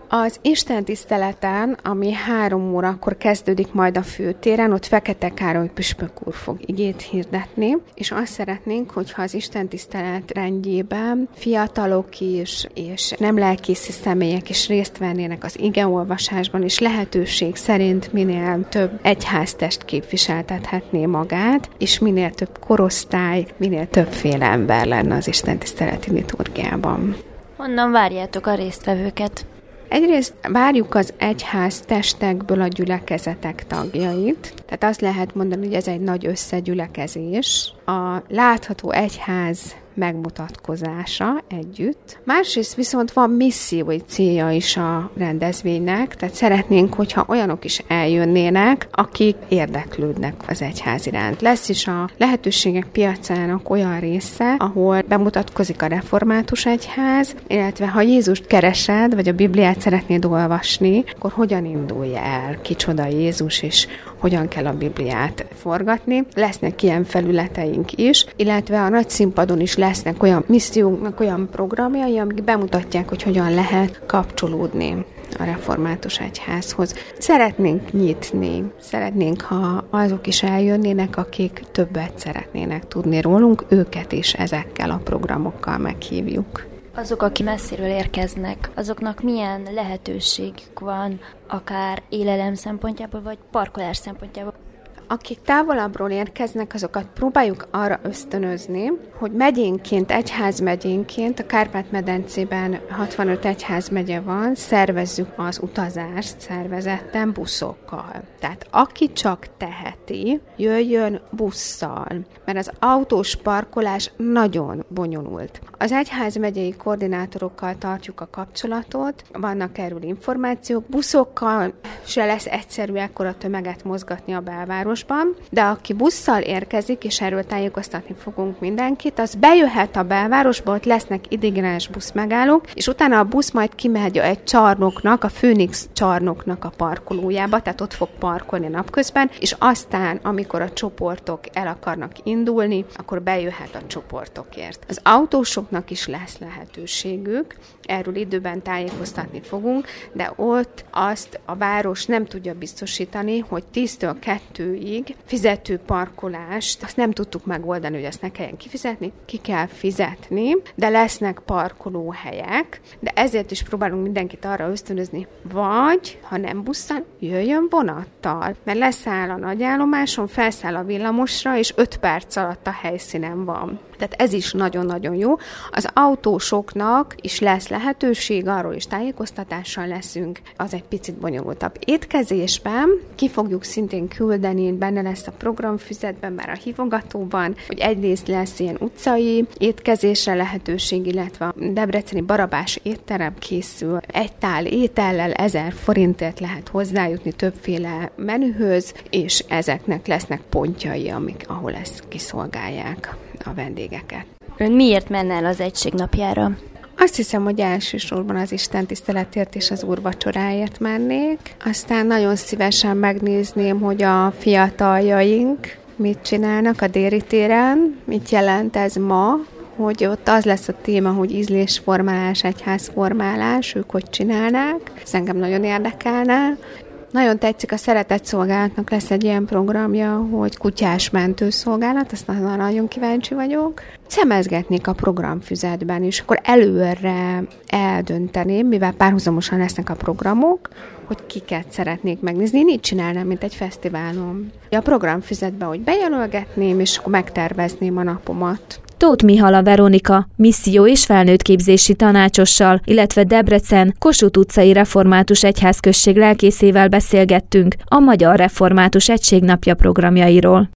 [SPEAKER 6] Az istentiszteleten, ami három órakor kezdődik majd a főtéren, ott Fekete Károly püspök úr fog igét hirdetni, és azt szeretnénk, hogyha az istentisztelet rendjében fiatalok is, és nem lelkészi személyek is részt vennének az igeolvasásban, és lehetőség szerint minél több egyháztest képviseltethetné magát, és minél több korosztály, minél többféle ember lenne az istentiszteleti liturgiában.
[SPEAKER 14] Honnan várjátok a résztvevőket?
[SPEAKER 6] Egyrészt várjuk az egyház testekből a gyülekezetek tagjait, tehát azt lehet mondani, hogy ez egy nagy összegyülekezés. A látható egyház megmutatkozása együtt. Másrészt viszont van missziói célja is a rendezvénynek, tehát szeretnénk, hogyha olyanok is eljönnének, akik érdeklődnek az egyház iránt. Lesz is a lehetőségek piacának olyan része, ahol bemutatkozik a református egyház, illetve ha Jézust keresed, vagy a Bibliát szeretnéd olvasni, akkor hogyan indulj el, kicsoda Jézus, és hogyan kell a Bibliát forgatni. Lesznek ilyen felületeink is, illetve a nagy színpadon is lesznek olyan missziónknak olyan programjai, amik bemutatják, hogy hogyan lehet kapcsolódni a református egyházhoz. Szeretnénk nyitni, szeretnénk, ha azok is eljönnének, akik többet szeretnének tudni rólunk, őket is ezekkel a programokkal meghívjuk.
[SPEAKER 14] Azok, akik messziről érkeznek, azoknak milyen lehetőségük van, akár élelem szempontjából, vagy parkolás szempontjából?
[SPEAKER 6] Akik távolabbról érkeznek, azokat próbáljuk arra ösztönözni, hogy megyénként, egyházmegyénként, a Kárpát-medencében hatvanöt egyházmegye van, szervezzük az utazást szervezetten buszokkal. Tehát aki csak teheti, jöjjön busszal, mert az autós parkolás nagyon bonyolult. Az egyházmegyei koordinátorokkal tartjuk a kapcsolatot, vannak erről információk, buszokkal se lesz egyszerű ekkora tömeget mozgatni a belváros, de aki busszal érkezik, és erről tájékoztatni fogunk mindenkit, az bejöhet a belvárosba, ott lesznek ideiglenes buszmegállók, és utána a busz majd kimegy egy csarnoknak, a Főnix csarnoknak a parkolójába, tehát ott fog parkolni napközben, és aztán, amikor a csoportok el akarnak indulni, akkor bejöhet a csoportokért. Az autósoknak is lesz lehetőségük, erről időben tájékoztatni fogunk, de ott azt a város nem tudja biztosítani, hogy tíztől kettőig fizető parkolást, azt nem tudtuk megoldani, hogy azt ne kelljen kifizetni, ki kell fizetni, de lesznek parkolóhelyek, de ezért is próbálunk mindenkit arra ösztönözni, vagy, ha nem busszal, jöjjön vonattal, mert leszáll a nagyállomáson, felszáll a villamosra, és öt perc alatt a helyszínen van. Tehát ez is nagyon-nagyon jó. Az autósoknak is lesz lehetőség, arról is tájékoztatással leszünk, az egy picit bonyolultabb. Étkezésben ki fogjuk szintén küldeni, benne lesz a programfüzetben, már a hívogatóban, hogy egyrészt lesz ilyen utcai étkezésre lehetőség, illetve a debreceni Barabás étterem készül. Egy tál étellel ezer forintért lehet hozzájutni többféle menühöz, és ezeknek lesznek pontjai, amik, ahol ezt kiszolgálják a vendégeket.
[SPEAKER 14] Ön miért menne el az egység napjára?
[SPEAKER 6] Azt hiszem, hogy elsősorban az istentiszteletért és az úrvacsoráért mennék. Aztán nagyon szívesen megnézném, hogy a fiataljaink mit csinálnak a déli téren, mit jelent ez ma, hogy ott az lesz a téma, hogy ízlésformálás, egyházformálás, ők hogy csinálnák. Ez engem nagyon érdekelne. Nagyon tetszik, a Szeretett Szolgálatnak lesz egy ilyen programja, hogy kutyás mentőszolgálat, azt nagyon, nagyon kíváncsi vagyok. Szemezgetnék a programfüzetben, és akkor előre eldönteném, mivel párhuzamosan lesznek a programok, hogy kiket szeretnék megnézni. Én így csinálnám, mint egy fesztiválon. A programfüzetben, hogy bejelölgetném, és akkor megtervezném a napomat.
[SPEAKER 13] Tóth Mihala Veronika, misszió és felnőttképzési tanácsossal, illetve Debrecen Kossuth utcai református egyházközség lelkészével beszélgettünk a Magyar Református Egység napja programjairól.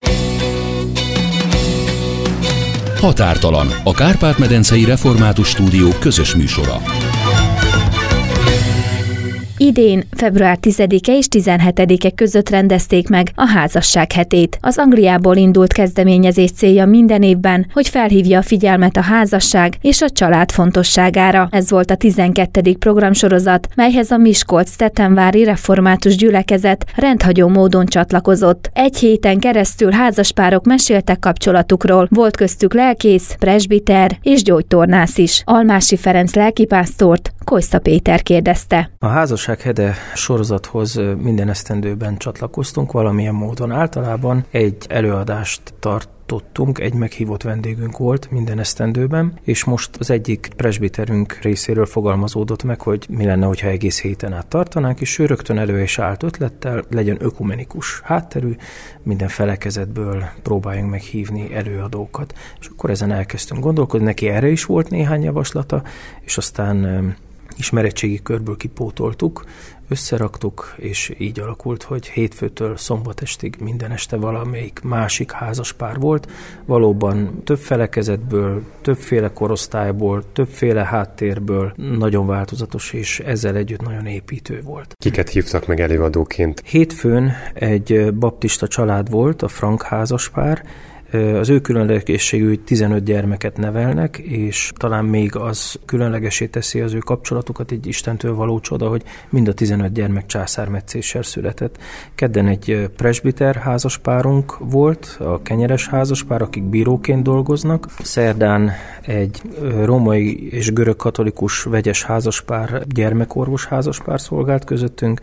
[SPEAKER 12] Határtalan, a Kárpát-medencei Református Stúdió közös műsora.
[SPEAKER 13] Idén, február tizedike és tizenhetedike között rendezték meg a házasság hetét. Az Angliából indult kezdeményezés célja minden évben, hogy felhívja a figyelmet a házasság és a család fontosságára. Ez volt a tizenkettedik programsorozat, melyhez a Miskolc-Tettenvári Református Gyülekezet rendhagyó módon csatlakozott. Egy héten keresztül házaspárok meséltek kapcsolatukról, volt köztük lelkész, presbiter és gyógytornász is. Almási Ferenc lelkipásztort, Kojsza Péter kérdezte.
[SPEAKER 7] A Házasság hede sorozathoz minden esztendőben csatlakoztunk valamilyen módon. Általában egy előadást tart Tottunk, egy meghívott vendégünk volt minden esztendőben, és most az egyik presbiterünk részéről fogalmazódott meg, hogy mi lenne, hogyha egész héten át tartanánk, és ő rögtön elő és állt ötlettel, legyen ökumenikus hátterű, minden felekezetből próbáljunk meghívni előadókat. És akkor ezen elkezdtünk gondolkodni, neki erre is volt néhány javaslata, és aztán ismeretségi körből kipótoltuk, összeraktuk, és így alakult, hogy hétfőtől szombatestig minden este valamelyik másik házaspár volt. Valóban több felekezetből, többféle korosztályból, többféle háttérből, nagyon változatos, és ezzel együtt nagyon építő volt.
[SPEAKER 15] Kiket hívtak meg előadóként?
[SPEAKER 7] Hétfőn egy baptista család volt, a Frank házaspár. Az ő különlegességű, hogy tizenöt gyermeket nevelnek, és talán még az különlegesé teszi az ő kapcsolatukat, egy Istentől való csoda, hogy mind a tizenöt gyermek császármetszéssel született. Kedden egy presbiter házaspárunk volt, a kenyeres házaspár, akik bíróként dolgoznak. Szerdán egy római és görög katolikus vegyes házaspár, gyermekorvos házaspár szolgált közöttünk,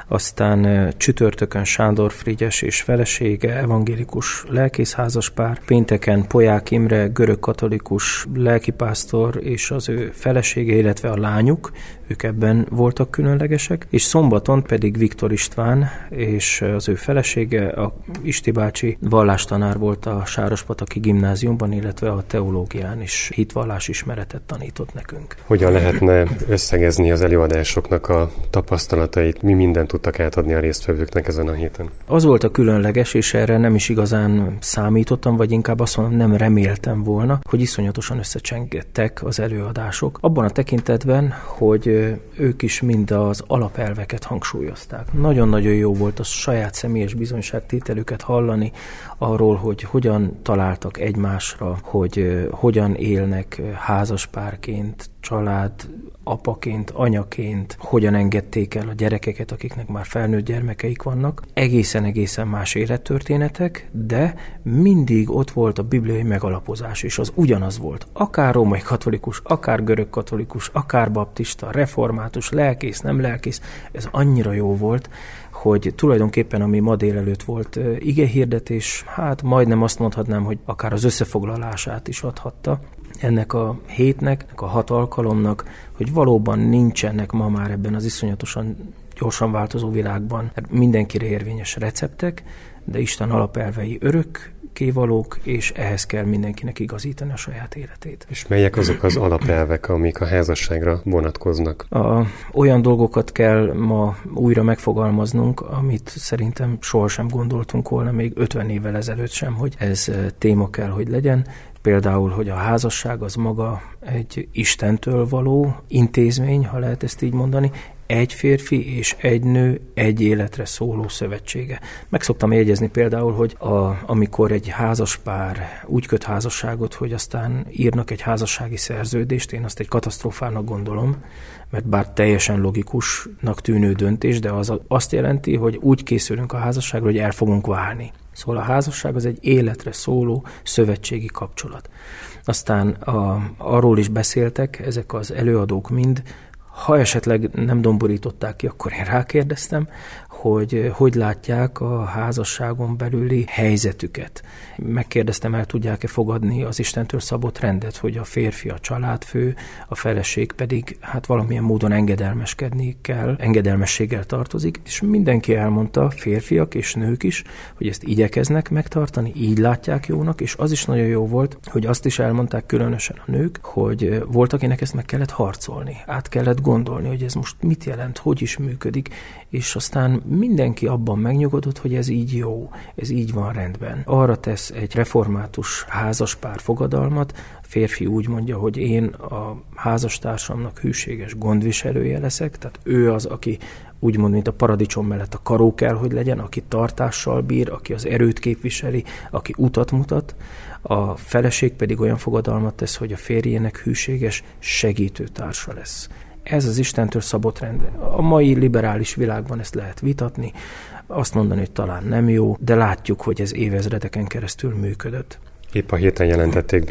[SPEAKER 7] aztán csütörtökön Sándor Frigyes és felesége, evangélikus lelkész házaspár, pénteken Poják Imre, görög katolikus lelkipásztor és az ő felesége, illetve a lányuk, ők ebben voltak különlegesek, és szombaton pedig Viktor István és az ő felesége, a Isti bácsi vallástanár volt a Sárospataki gimnáziumban, illetve a teológián is hitvallás ismeretet tanított nekünk.
[SPEAKER 15] Hogyan lehetne összegezni az előadásoknak a tapasztalatait? Mi mindent tudtak átadni a résztvevőknek ezen a héten? Az volt a különleges, és erre nem is igazán számítottam, vagy inkább azt mondom, nem reméltem volna, hogy iszonyatosan összecsengettek az előadások. Abban a tekintetben, hogy ők is mind az alapelveket hangsúlyozták. Nagyon-nagyon jó volt a saját személyes bizonyságtételüket hallani arról, hogy hogyan találtak egymásra, hogy hogyan élnek házaspárként, család, apaként, anyaként, hogyan engedték el a gyerekeket, akiknek már felnőtt gyermekeik vannak. Egészen-egészen más élettörténetek, de mindig ott volt a bibliai megalapozás, és az ugyanaz volt. Akár római katolikus, akár görög katolikus, akár baptista, református, lelkész, nem lelkész, ez annyira jó volt, hogy tulajdonképpen ami ma délelőtt volt igehirdetés, hát majdnem azt mondhatnám, hogy akár az összefoglalását is adhatta ennek a hétnek, ennek a hat alkalomnak, hogy valóban nincsenek ma már ebben az iszonyatosan gyorsan változó világban mindenkire érvényes receptek, de Isten alapelvei örökkévalók, és ehhez kell mindenkinek igazítani a saját életét. És melyek azok az alapelvek, amik a házasságra vonatkoznak?
[SPEAKER 7] A, olyan dolgokat kell ma újra megfogalmaznunk, amit szerintem sohasem gondoltunk volna, még ötven évvel ezelőtt sem, hogy ez téma kell, hogy legyen. Például, hogy a házasság az maga egy Istentől való intézmény, ha lehet ezt így mondani, egy férfi és egy nő egy életre szóló szövetsége. Meg szoktam jegyezni például, hogy a, amikor egy házaspár úgy köt házasságot, hogy aztán írnak egy házassági szerződést, én azt egy katasztrófának gondolom, mert bár teljesen logikusnak tűnő döntés, de az azt jelenti, hogy úgy készülünk a házasságra, hogy el fogunk válni. Szóval a házasság az egy életre szóló szövetségi kapcsolat. Aztán a, arról is beszéltek ezek az előadók mind, ha esetleg nem domborították ki, akkor én rákérdeztem, hogy hogy látják a házasságon belüli helyzetüket. Megkérdeztem, el tudják-e fogadni az Istentől szabott rendet, hogy a férfi a családfő, a feleség pedig hát valamilyen módon engedelmeskedni kell, engedelmességgel tartozik, és mindenki elmondta, férfiak és nők is, hogy ezt igyekeznek megtartani, így látják jónak, és az is nagyon jó volt, hogy azt is elmondták különösen a nők, hogy volt, akinek ezt meg kellett harcolni, át kellett gondolni, hogy ez most mit jelent, hogy is működik, és aztán mindenki abban megnyugodott, hogy ez így jó, ez így van rendben. Arra tesz egy református házaspár fogadalmat, a férfi úgy mondja, hogy én a házastársamnak hűséges gondviselője leszek, tehát ő az, aki úgymond, mint a paradicsom mellett a karó kell, hogy legyen, aki tartással bír, aki az erőt képviseli, aki utat mutat, a feleség pedig olyan fogadalmat tesz, hogy a férjének hűséges segítőtársa lesz. Ez az Istentől szabott rend. A mai liberális világban ezt lehet vitatni, azt mondani, hogy talán nem jó, de látjuk, hogy ez évezredeken keresztül működött.
[SPEAKER 15] Épp a héten jelentették bent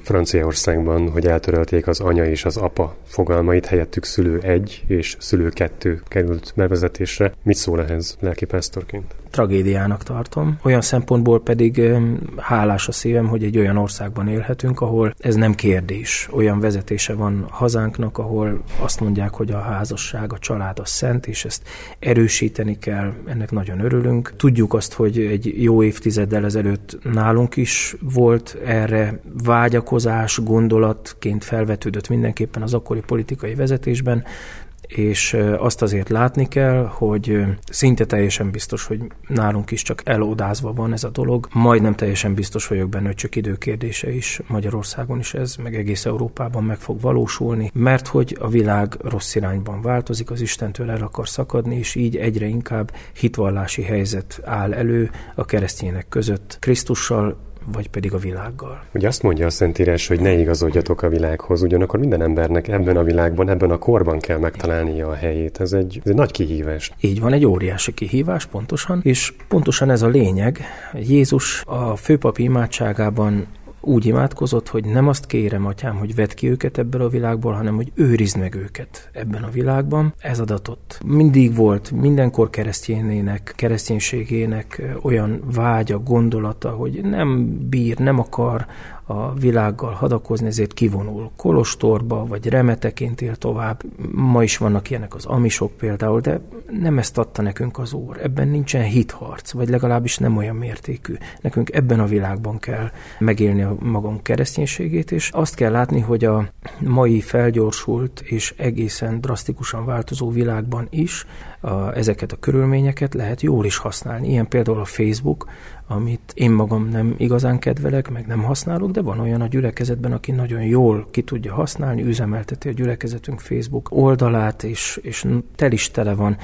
[SPEAKER 15] Franciaországban, hogy eltörölték az anya és az apa fogalmait, helyettük szülő egy és szülő kettő került bevezetésre. Mit szól ehhez lelkipásztorként?
[SPEAKER 7] Tragédiának tartom. Olyan szempontból pedig hálás a szívem, hogy egy olyan országban élhetünk, ahol ez nem kérdés. Olyan vezetése van hazánknak, ahol azt mondják, hogy a házasság, a család a szent, és ezt erősíteni kell, ennek nagyon örülünk. Tudjuk azt, hogy egy jó évtizeddel ezelőtt nálunk is volt erre vágyakozás, gondolatként felvetődött mindenképpen az akkori politikai vezetésben, és azt azért látni kell, hogy szinte teljesen biztos, hogy nálunk is csak elodázva van ez a dolog. Majdnem teljesen biztos vagyok benne, hogy csak időkérdése is Magyarországon is ez, meg egész Európában meg fog valósulni, mert hogy a világ rossz irányban változik, az Istentől el akar szakadni, és így egyre inkább hitvallási helyzet áll elő a keresztények között Krisztussal, vagy pedig a világgal.
[SPEAKER 15] Ugye azt mondja a Szentírás, hogy ne igazodjatok a világhoz, ugyanakkor minden embernek ebben a világban, ebben a korban kell megtalálnia a helyét. Ez egy, ez egy nagy kihívás.
[SPEAKER 7] Így van, egy óriási kihívás, pontosan, és pontosan ez a lényeg. Jézus a főpapi imádságában úgy imádkozott, hogy nem azt kérem, atyám, hogy vedd ki őket ebből a világból, hanem hogy őrizd meg őket ebben a világban. Ez adatott. Mindig volt mindenkor keresztényének, kereszténységének olyan vágya, gondolata, hogy nem bír, nem akar a világgal hadakozni, ezért kivonul kolostorba, vagy remeteként él tovább. Ma is vannak ilyenek az amisok például, de nem ezt adta nekünk az Úr. Ebben nincsen hitharc, vagy legalábbis nem olyan mértékű. Nekünk ebben a világban kell megélni a magunk kereszténységét, és azt kell látni, hogy a mai felgyorsult és egészen drasztikusan változó világban is a, ezeket a körülményeket lehet jól is használni. Ilyen például a Facebook, amit én magam nem igazán kedvelek, meg nem használok, de van olyan a gyülekezetben, aki nagyon jól ki tudja használni, üzemelteti a gyülekezetünk Facebook oldalát, és, és tel is tele van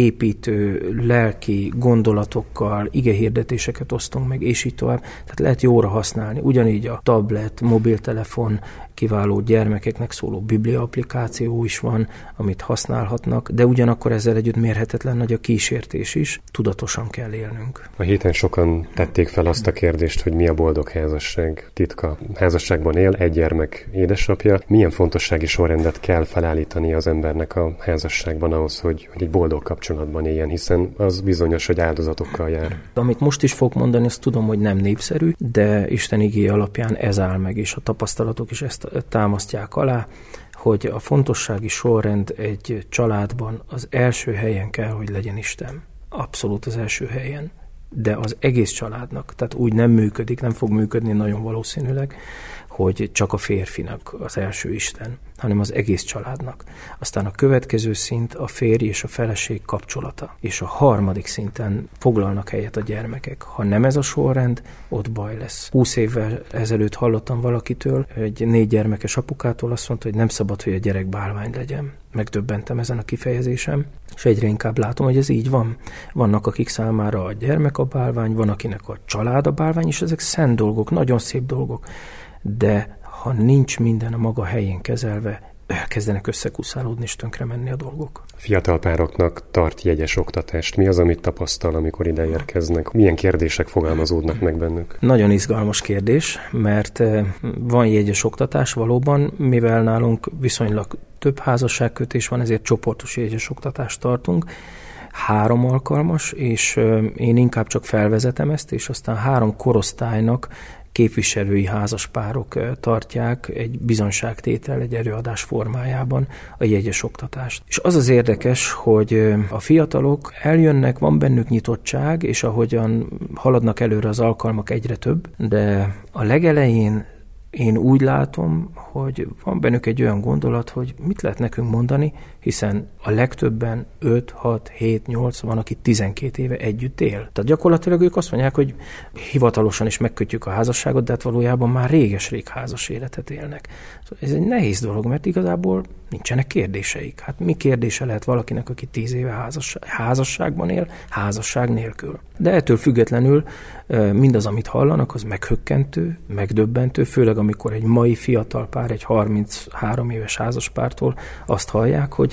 [SPEAKER 7] építő, lelki gondolatokkal, igehirdetéseket osztunk meg, és így tovább. Tehát lehet jóra használni. Ugyanígy a tablet, mobiltelefon, kiváló gyermekeknek szóló biblia applikáció is van, amit használhatnak, de ugyanakkor ezzel együtt mérhetetlen nagy a kísértés is. Tudatosan kell élnünk.
[SPEAKER 15] A héten sokan tették fel azt a kérdést, hogy mi a boldog házasság titka. Házasságban él egy gyermek édesapja. Milyen fontossági sorrendet kell felállítani az embernek a házasságban ahhoz, hogy, hogy egy boldog kapcsolatban éljen, hiszen az bizonyos, hogy áldozatokkal jár.
[SPEAKER 7] Amit most is fog mondani, azt tudom, hogy nem népszerű, de Isten igéje alapján ez áll meg, és a tapasztalatok is ezt támasztják alá, hogy a fontossági sorrend egy családban az első helyen kell, hogy legyen Isten. Abszolút az első helyen. De az egész családnak, tehát úgy nem működik, nem fog működni nagyon valószínűleg, hogy csak a férfinak az első Isten, hanem az egész családnak. Aztán a következő szint a férj és a feleség kapcsolata. És a harmadik szinten foglalnak helyet a gyermekek. Ha nem ez a sorrend, ott baj lesz. Húsz évvel ezelőtt hallottam valakitől, egy négy gyermekes apukától azt mondta, hogy nem szabad, hogy a gyerek bálvány legyen. Megdöbbentem ezen a kifejezésem, és egyre inkább látom, hogy ez így van. Vannak, akik számára a gyermek a bálvány, van, akinek a család a bálvány, és ezek szent dolgok, nagyon szép dolgok. De ha nincs minden a maga helyén kezelve, elkezdenek összekuszálódni és tönkre menni a dolgok.
[SPEAKER 15] Fiatal pároknak tart jegyes oktatást. Mi az, amit tapasztal, amikor ide érkeznek? Milyen kérdések fogalmazódnak meg bennük?
[SPEAKER 7] Nagyon izgalmas kérdés, mert van jegyes oktatás valóban, mivel nálunk viszonylag több házasságkötés van, ezért csoportos jegyes oktatást tartunk. Három alkalmas, és én inkább csak felvezetem ezt, és aztán három korosztálynak képviselői házaspárok tartják egy bizonyságtétel, egy előadás formájában a jegyes oktatást. És az az érdekes, hogy a fiatalok eljönnek, van bennük nyitottság, és ahogyan haladnak előre az alkalmak egyre több, de a legelején én úgy látom, hogy van bennük egy olyan gondolat, hogy mit lehet nekünk mondani, hiszen a legtöbben öt, hat, hét, nyolc, van, aki tizenkét éve együtt él. Tehát gyakorlatilag ők azt mondják, hogy hivatalosan is megkötjük a házasságot, de hát valójában már réges-rég házas életet élnek. Szóval ez egy nehéz dolog, mert igazából nincsenek kérdéseik. Hát mi kérdése lehet valakinek, aki tíz éve házasság, házasságban él, házasság nélkül. De ettől függetlenül mindaz, amit hallanak, az meghökkentő, megdöbbentő, főleg amikor egy mai fiatal pár, egy harminchárom éves házaspártól azt hallják, hogy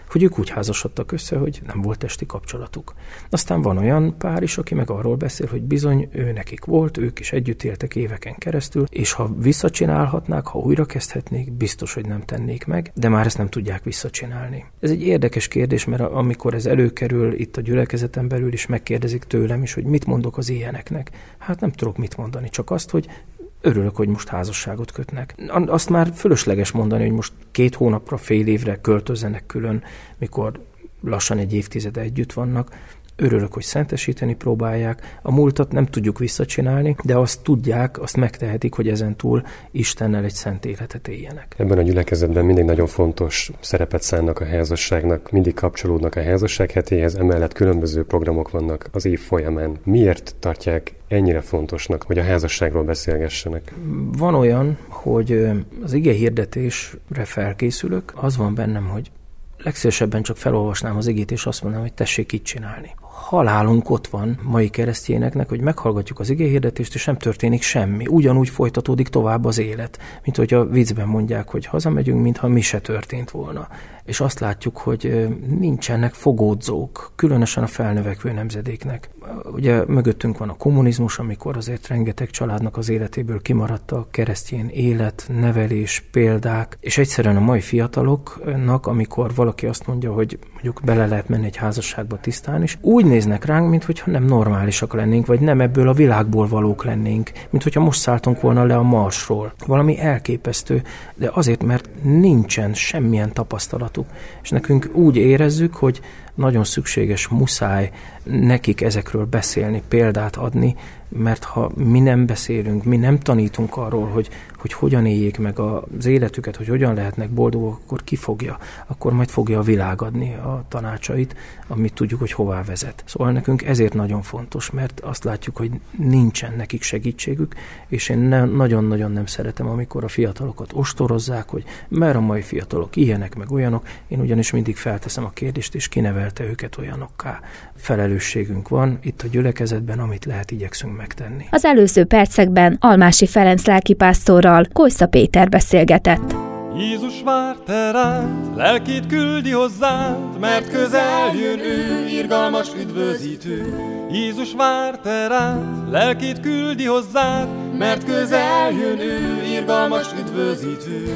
[SPEAKER 7] hogy ők úgy házasodtak össze, hogy nem volt testi kapcsolatuk. Aztán van olyan pár is, aki meg arról beszél, hogy bizony ő nekik volt, ők is együtt éltek éveken keresztül, és ha visszacsinálhatnák, ha újra kezdhetnék, biztos, hogy nem tennék meg, de már ezt nem tudják visszacsinálni. Ez egy érdekes kérdés, mert amikor ez előkerül itt a gyülekezeten belül is, megkérdezik tőlem is, hogy mit mondok az ilyeneknek. Hát nem tudok mit mondani, csak azt, hogy örülök, hogy most házasságot kötnek. Azt már fölösleges mondani, hogy most két hónapra, fél évre költözzenek külön, mikor lassan egy évtizede együtt vannak. Örülök, hogy szentesíteni próbálják. A múltat nem tudjuk visszacsinálni, de azt tudják, azt megtehetik, hogy ezentúl Istennel egy szent életet éljenek.
[SPEAKER 15] Ebben a gyülekezetben mindig nagyon fontos szerepet szánnak a házasságnak, mindig kapcsolódnak a házasság hetéhez, emellett különböző programok vannak az év folyamán. Miért tartják ennyire fontosnak, hogy a házasságról beszélgessenek?
[SPEAKER 7] Van olyan, hogy az ige hirdetésre felkészülök, az van bennem, hogy legszívesebben csak felolvasnám az igét, és azt mondanám, hogy tessék így csinálni. Halálunk ott van mai keresztényeknek, hogy meghallgatjuk az igéhirdetést, és nem történik semmi. Ugyanúgy folytatódik tovább az élet, mint hogy a viccben mondják, hogy hazamegyünk, mintha mi se történt volna. És azt látjuk, hogy nincsenek fogódzók, különösen a felnövekvő nemzedéknek. Ugye mögöttünk van a kommunizmus, amikor azért rengeteg családnak az életéből kimaradt a keresztény élet, nevelés, példák, és egyszerűen a mai fiataloknak, amikor valaki azt mondja, hogy mondjuk bele lehet menni egy házasságba tisztán is, úgy néznek ránk, mintha nem normálisak lennénk, vagy nem ebből a világból valók lennénk, mint hogyha most szálltunk volna le a Marsról. Valami elképesztő, de azért, mert nincsen semmilyen tapasztalatuk. És nekünk úgy érezzük, hogy nagyon szükséges, muszáj nekik ezekről beszélni, példát adni, mert ha mi nem beszélünk, mi nem tanítunk arról, hogy, hogy hogyan éljék meg az életüket, hogy hogyan lehetnek boldogok, akkor ki fogja? Akkor majd fogja a világ adni a tanácsait, amit tudjuk, hogy hová vezet. Szóval nekünk ezért nagyon fontos, mert azt látjuk, hogy nincsen nekik segítségük, és én ne, nagyon-nagyon nem szeretem, amikor a fiatalokat ostorozzák, hogy mert a mai fiatalok ilyenek, meg olyanok, én ugyanis mindig felteszem a kérdést, és kinevelte őket olyanokká. Felelősségünk van itt a gyülekezetben, amit lehet, igyekszünk megtenni.
[SPEAKER 13] Az előző percekben Almási Ferenc lelkipásztorral Kojsza Péter beszélgetett.
[SPEAKER 8] Jézus vár te rád, lelkét küldi hozzád, mert közel jön ő, irgalmas üdvözítő. Jézus vár te rád, lelkét küldi hozzád, mert közel jön ő, irgalmas üdvözítő.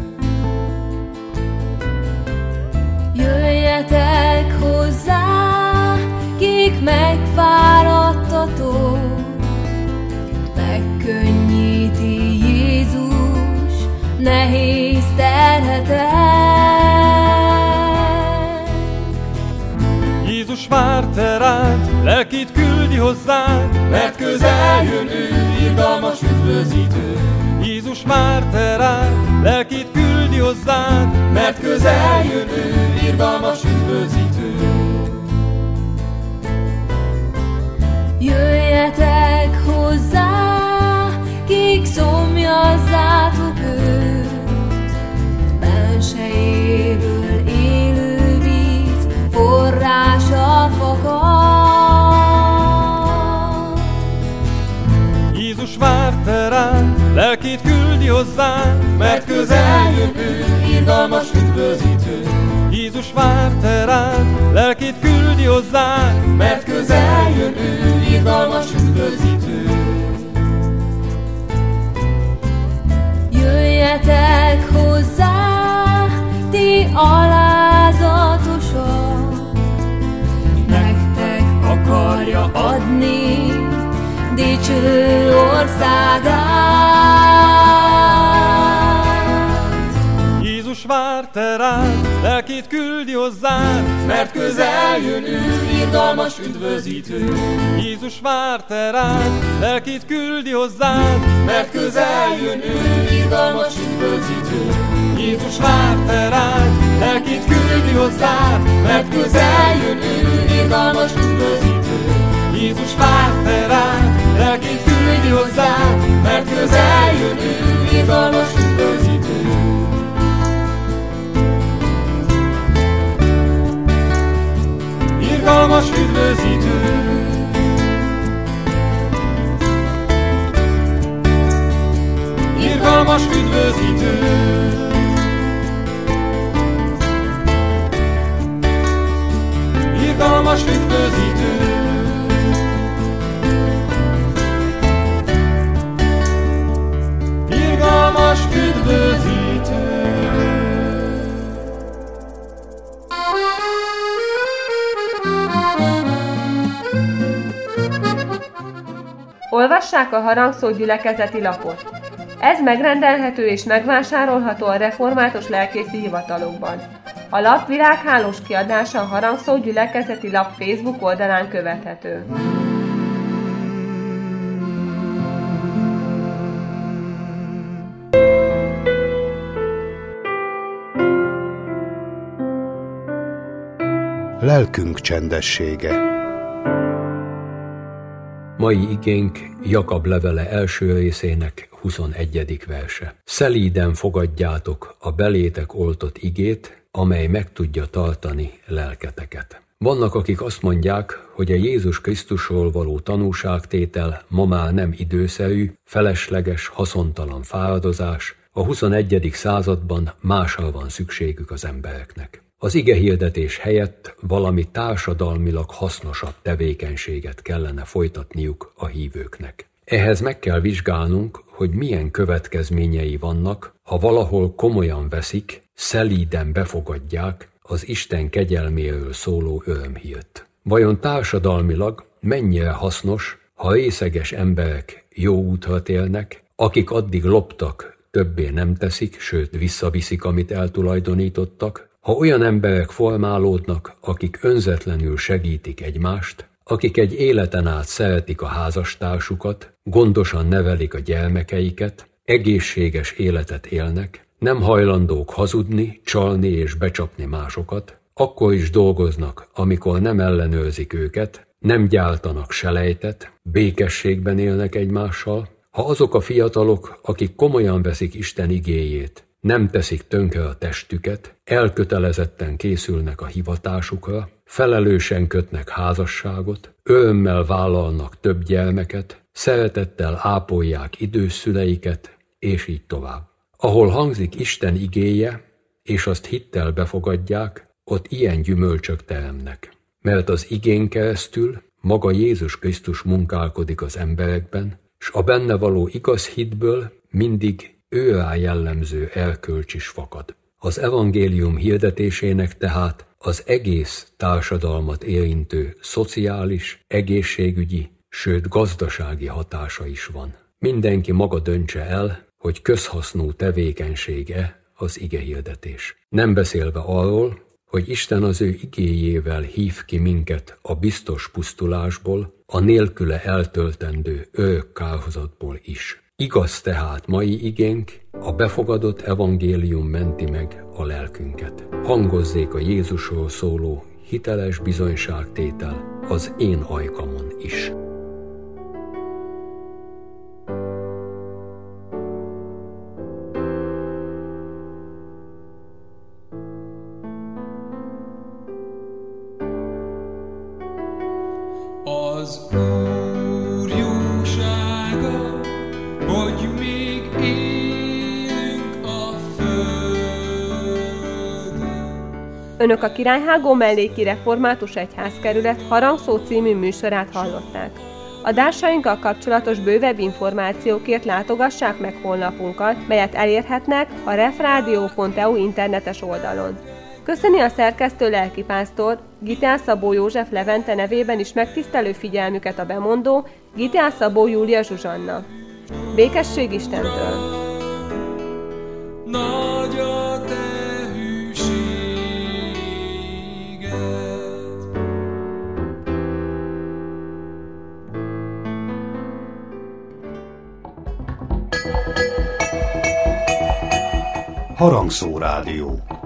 [SPEAKER 3] Jöjjetek hozzá, kik megfáradtatok, megkönnyíti Jézus nehéz terhetek.
[SPEAKER 8] Jézus vár te rád, lelkét küldi hozzád, mert közel jön ő, irgalmas üdvözítő. Jézus vár te rád, lelkét küldi hozzád, mert közel jön ő, irgalmas üdvözítő.
[SPEAKER 3] Jöjjetek hozzá, kik szomjazzátok őt, bensejéből élő víz forrása fakad.
[SPEAKER 8] Jézus vár te rád, lelkét küldi hozzád, mert közel jön ő, irgalmas üdvözítő. Jézus vár te rád, lelkét küldi hozzád, mert közel jön ő, irgalmas üdvözítő.
[SPEAKER 3] Jöjjetek hozzá, ti alázatosak, nektek akarja adni dicső országát.
[SPEAKER 8] Jézus vár te rád, lelkét küldi hozzád, mert közel jön ő, irgalmas üdvözítő. Jézus vár te rád, lelkét küldi hozzád, mert közel jön ő, irgalmas üdvözítő. Jézus vár te rád, lelkét küldi hozzád, mert közel jön ő, irgalmas üdvözítő. Jézus vár te rád, lelkét küldi hozzád, mert közel jön ő, irgalmas üdvözítő. Irgalmas üdvözítő. Irgalmas üdvözítő.
[SPEAKER 16] Olvassák a Harangszó gyülekezeti lapot. Ez megrendelhető és megvásárolható a református lelkészi hivatalokban. A lap világhálós kiadása a Harangszó gyülekezeti lap Facebook oldalán követhető.
[SPEAKER 1] Lelkünk csendessége.
[SPEAKER 17] Mai igénk Jakab levele első részének huszonegyedik verse. Szelíden fogadjátok a belétek oltott igét, amely meg tudja tartani lelketeket. Vannak, akik azt mondják, hogy a Jézus Krisztusról való tanúságtétel ma már nem időszerű, felesleges, haszontalan fáradozás, a huszonegyedik században másra van szükségük az embereknek. Az igehirdetés helyett valami társadalmilag hasznosabb tevékenységet kellene folytatniuk a hívőknek. Ehhez meg kell vizsgálnunk, hogy milyen következményei vannak, ha valahol komolyan veszik, szelíden befogadják az Isten kegyelméről szóló örömhírt. Vajon társadalmilag mennyire hasznos, ha részeges emberek jó útra térnek, akik addig loptak, többé nem teszik, sőt visszaviszik, amit eltulajdonítottak, ha olyan emberek formálódnak, akik önzetlenül segítik egymást, akik egy életen át szeretik a házastársukat, gondosan nevelik a gyermekeiket, egészséges életet élnek, nem hajlandók hazudni, csalni és becsapni másokat, akkor is dolgoznak, amikor nem ellenőrzik őket, nem gyártanak selejtet, békességben élnek egymással, ha azok a fiatalok, akik komolyan veszik Isten igéjét, nem teszik tönkre a testüket, elkötelezetten készülnek a hivatásukra, felelősen kötnek házasságot, örömmel vállalnak több gyermeket, szeretettel ápolják idős szüleiket, és így tovább. Ahol hangzik Isten igéje, és azt hittel befogadják, ott ilyen gyümölcsök teremnek. Mert az igén keresztül maga Jézus Krisztus munkálkodik az emberekben, s a benne való igaz hitből mindig őrá jellemző erkölcs is fakad. Az evangélium hirdetésének tehát az egész társadalmat érintő szociális, egészségügyi, sőt gazdasági hatása is van. Mindenki maga döntse el, hogy közhasznú tevékenysége az igehirdetés. Nem beszélve arról, hogy Isten az ő igéjével hív ki minket a biztos pusztulásból, a nélküle eltöltendő örök kárhozatból is. Igaz tehát mai igénk, a befogadott evangélium menti meg a lelkünket. Hangozzék a Jézusról szóló hiteles bizonyságtétel az én ajkamon is.
[SPEAKER 18] Az Úr jósága, hogy még élünk a földön.
[SPEAKER 16] Önök a Királyhágó melléki református egyházkerület Harangszó című műsorát hallották. Adásainkkal kapcsolatos bővebb információkért látogassák meg honlapunkat, melyet elérhetnek a refradio pont e u internetes oldalon. Köszöni a szerkesztő lelkipásztor, Giteán Szabó József Levente nevében is megtisztelő figyelmüket a bemondó, Giteán Szabó Júlia Zsuzsanna. Békesség Istentől!
[SPEAKER 18] Nagy a te hűséged.
[SPEAKER 1] Harangszó Rádió.